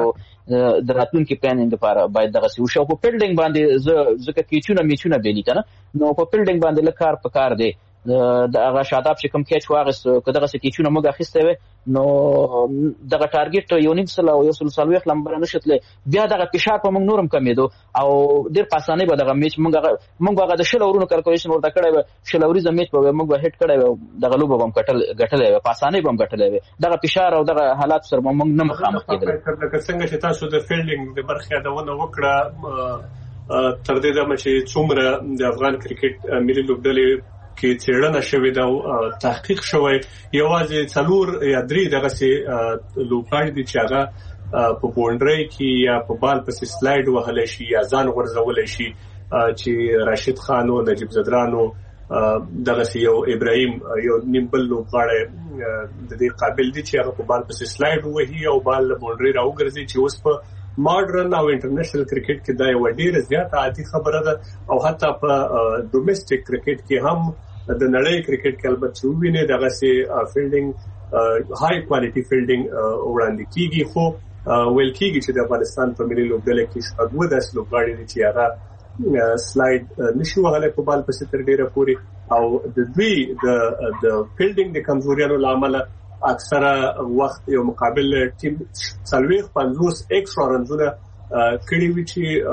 د راتلونکي پلانینګ لپاره باید دغه سی وشو. په فیلډینګ باندې ځکه کیچونه میچونه بیلی کنه نو په فیلډینګ باندې لکار پکار دی د هغه شاداب چې کوم کیچ واغس کداغه سی کیچونه موږ اخیسته وي نو دغه ټارګټ یو نیم سلا او یو سلسلوي لمبر نشتله بیا دغه فشار په موږ نورم کمیدو او ډیر پاسانه به دغه میچ موږ هغه د شلورونو کلکولیشن ورته کړی شلوري ز میچ په موږ هټ کړی دغه لوب هم ګټلې پاسانه به هم ګټلې دغه فشار او دغه حالات سره موږ نه مخامخ کېدل. لکه څنګه چې تاسو د فیلډینګ د برخه دونه وکړه تر دې دمه چې څومره د افغان کرکټ ملي لوبډلې کې څېړنه شوې ده او تحقیق شوی یوازې 4 یا 3 دغه سي لوکاړي دي چې هغه په بونډري کې یا په بال په سلایډ وهل شي یا ځان غورځول شي چې راشد خان او نجیب زدرانو دغه سي یو ابراهيم یو نیمبل لوکاړي د دې قابل دي چې هغه په بال په سلایډ وهي او بال بونډري راوګرځي چې اوس په ماډرن او انټرنیشنل کرکټ کې دا یو ډیره زیاته عادي خبره ده او حتی په ډومېسټک کرکټ کې هم د نړۍ کرکټ کې البته ویني دغه سي فیلډینګ هاي کوالټي فیلډینګ وړاندې کیږي، خو ویل کیږي چې د افغانستان په ملي لوبډله کې شپږ داس لوبغاړي دي چې هغه سلایډ نشو وهله په بال پسې تر ډیره پوري او د دوی د فیلډینګ د کمزوریانو لامل اکثره وخت یو مقابل ټیم 50 ایکسترا رنزونه کړي وي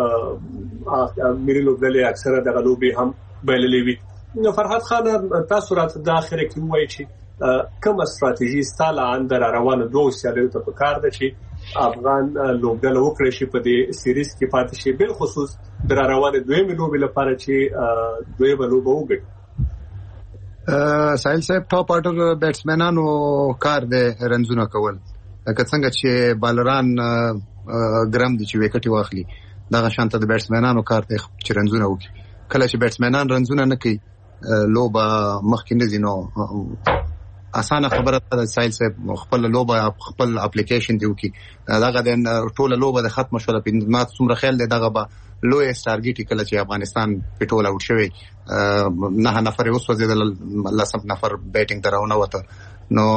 چې ملي لوبډلې اکثره د غلوبي هم بللې وي. نو فرحت خان تاسو راته د اخره کې وایي چې کوم استراتیژي ستاله اندر روانه دوه سیالیو ته پکار ده چې افغان لوبډله وکړي شي په دې سیریز کې پاتې شي، بل خصوص د روانه دوه لوبې لپاره چې دوه لوبه وګړي. سایل صاحب ټاپ آرډر بیټسمنانو کار دی رنزونه کول، لکه څنګه چې بالران ګرام دي چې وکټي واخلي دغه شانته د بیټسمنانو کار دی چې رنزونه وکړي. کله چې بیټسمنان رنزونه نه کوي لوبه مخکې نه ځینو اسانه خبره ده. سایل صاحب خپل لوبه خپل اپلیکیشن دی وکي دغه د ټوله لوبه د ختم شوه په مات څومره خیال دی دغه به لوی ټارګټ کله چې افغانستان په ټوله اوټ شوی 9 نفر اوس وځي د لسم نفر بیټینګ دراونه وته نو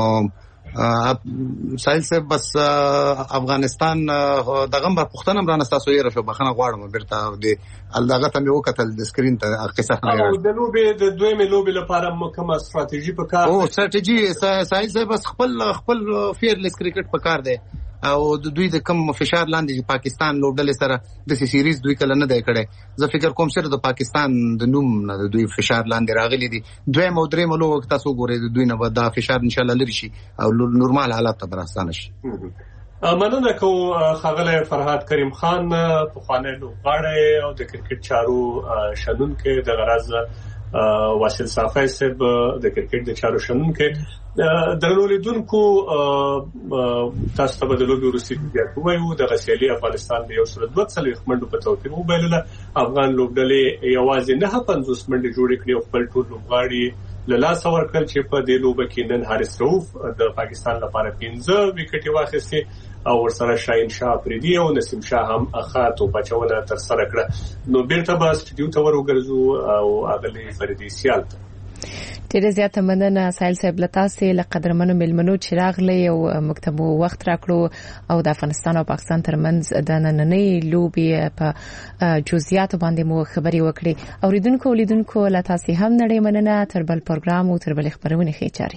سایل صاحب بس افغانستان دغه په پښتنه برانه تاسو یې راشو بخنه غواړم بیرته د الداغه ته مې وکتل د سکرین ته قصه نه او د لوبې د دویمه لوبې لپاره کومه استراتیژي په کار او استراتیژي سایل صاحب بس خپل فیرلیس کرکټ په کار دی او د دوی د کم فشار لاندې پاکستان لوبډلې سره د سیریز دوی کله نه دی کړي. زه فکر کوم چې د پاکستان د نوم نه د دوی فشار لاندې راغلي دي. دویم او دریم لوب تاسو ګورئ د دوی نه به دا فشار ان شاء الله لري شي او نورمال حالات ته برسانه شي. مننه کوم ښاغلی فرهاد کریم خان، پخوانی لوبغاړی او د کرکټ چارو شنونکی، د غرض واصل صافی صاحب د کرکټ د چارو شنونکی. درنو لیدونکو، تاسو ته به د لوبې وروستي جزئیات ووایو. د غسیالي افغانستان د 142 منډو په توفیر وبایلله. افغان لوبډلې یوازې 950 منډې جوړې کړې او خپل ټول لوبغاړي له لاسه ورکړل چې په دې لوبه کې نن حارث رؤوف د پاکستان لپاره 15 وکټې واخیستې او ورسره شاهین شاه افریدي او نسیم شاه هم ښه توپچونه ترسره کړه. نو بیرته به سټوډیو ته ورګرځو او اغلې فریدي سیال ته. ډیره زیاته مننه سایل صاحب له تاسو له قدرمنو ملمنو چې راغلي او مکتبو وخت راکړو او د افغانستان او پاکستان ترمنځ د نننۍ لوبې په جزئیات باندې مو خبري وکړي. اوریدونکو ولیدونکو له تاسو هم نړۍ مننه. تر بل پروګرام او تر بل خبرونه ښه چاري.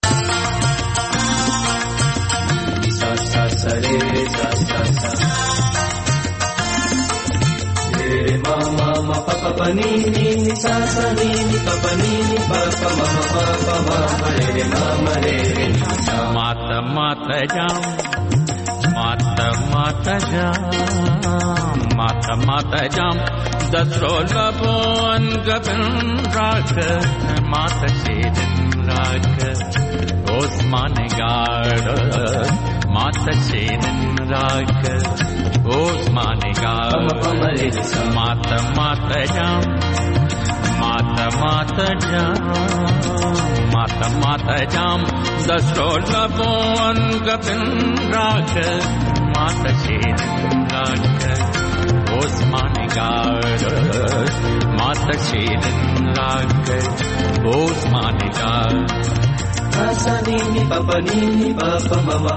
Mama mama papa panini ni sasa nini papa nini papa mama papa mama re mama re mata mata jam mata mata jam mata mata jam dasrol bon gabn rak mata shedin rak osman gard mata shedin rak Osman Gard Mata Mata Jam Mata Mata Jam Mata Mata Jam Dasrol Labon Gabin Rak Mata Shedin Rak Osman Gard Mata Shedin Rak Osman Gard Asanini Papa Nini Papa Mama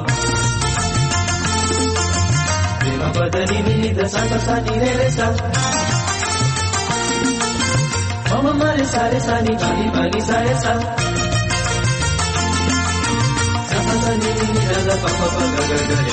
Papa Danini da Santa Sani re sa Mama mare sare sani bani bani sare sa Santa Sani da Papa Papa ga ga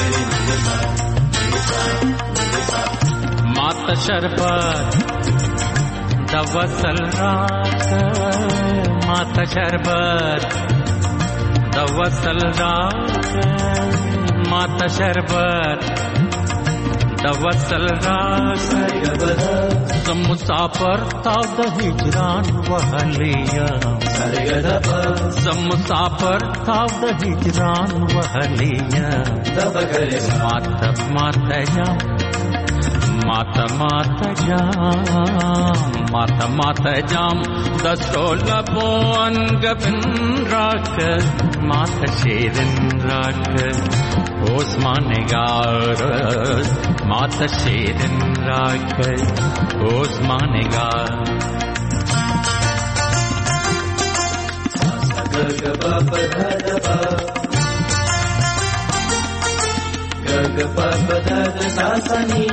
re sa Mata Sharbat da wasal raat Mata Sharbat da wasal raat Mata Sharbat Tawasal raas Sam musafir thav da hijran wahaliya Sam musafir thav da hijran wahaliya Mata mata jam Mata mata jam Mata mata jam Dasrol labon gabin rak Mata shedin rak Osman Gard Mata Shedin Rak Osman Gard Gaga Papa Dada Gaga Papa Dada Sasani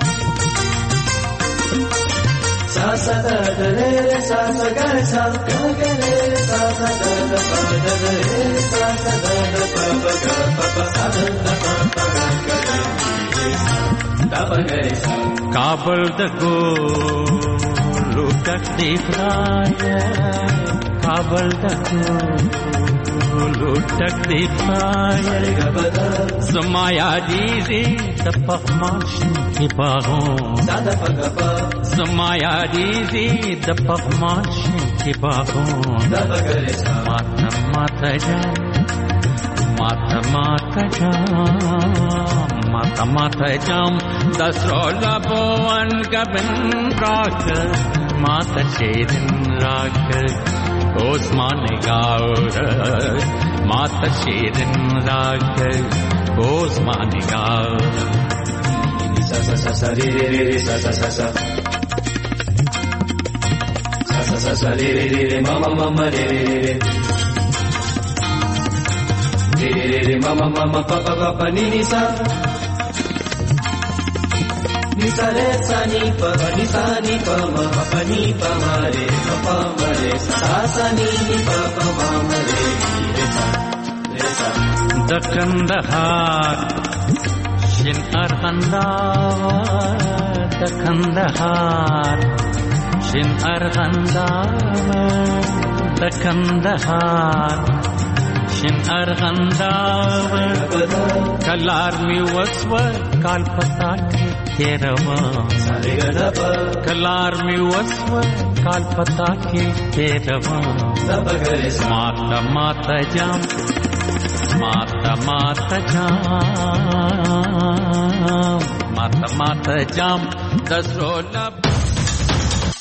Sasa Dada Re Sasa Gaisa Gaga Re Sasa Dada Papa Dada Re Sasa Dada Papa Kabul the go look at the fire Kabul the go look at the fire Samaya dizi the pahmash ki bagon Samaya dizi the pahmash ki bagon Mata mata jam Mata mata jam Mata mata jam Dasrol labon gabin rak Mata shedin rak Osman Gard Mata shedin rak Osman Gard Sa sa sa sa re re re sa sa sa sa Sa sa sa sa re re re mama mama re re re Mama mama papa papa nini sa ni sa re sa ni pa ma papa ni pa ma re papa ma re sa sa ni pa pa ma ma re sa د کندهار شین ارغنداب د کندهار شین ارغنداب د کندهار شین ارغنداب کلار می وسو کال پتا کې تیروا کلار می وسو کال پتا کې تیروا ماتا ماتا جام ماتا ماتا جام ماتا ماتا جام دسولا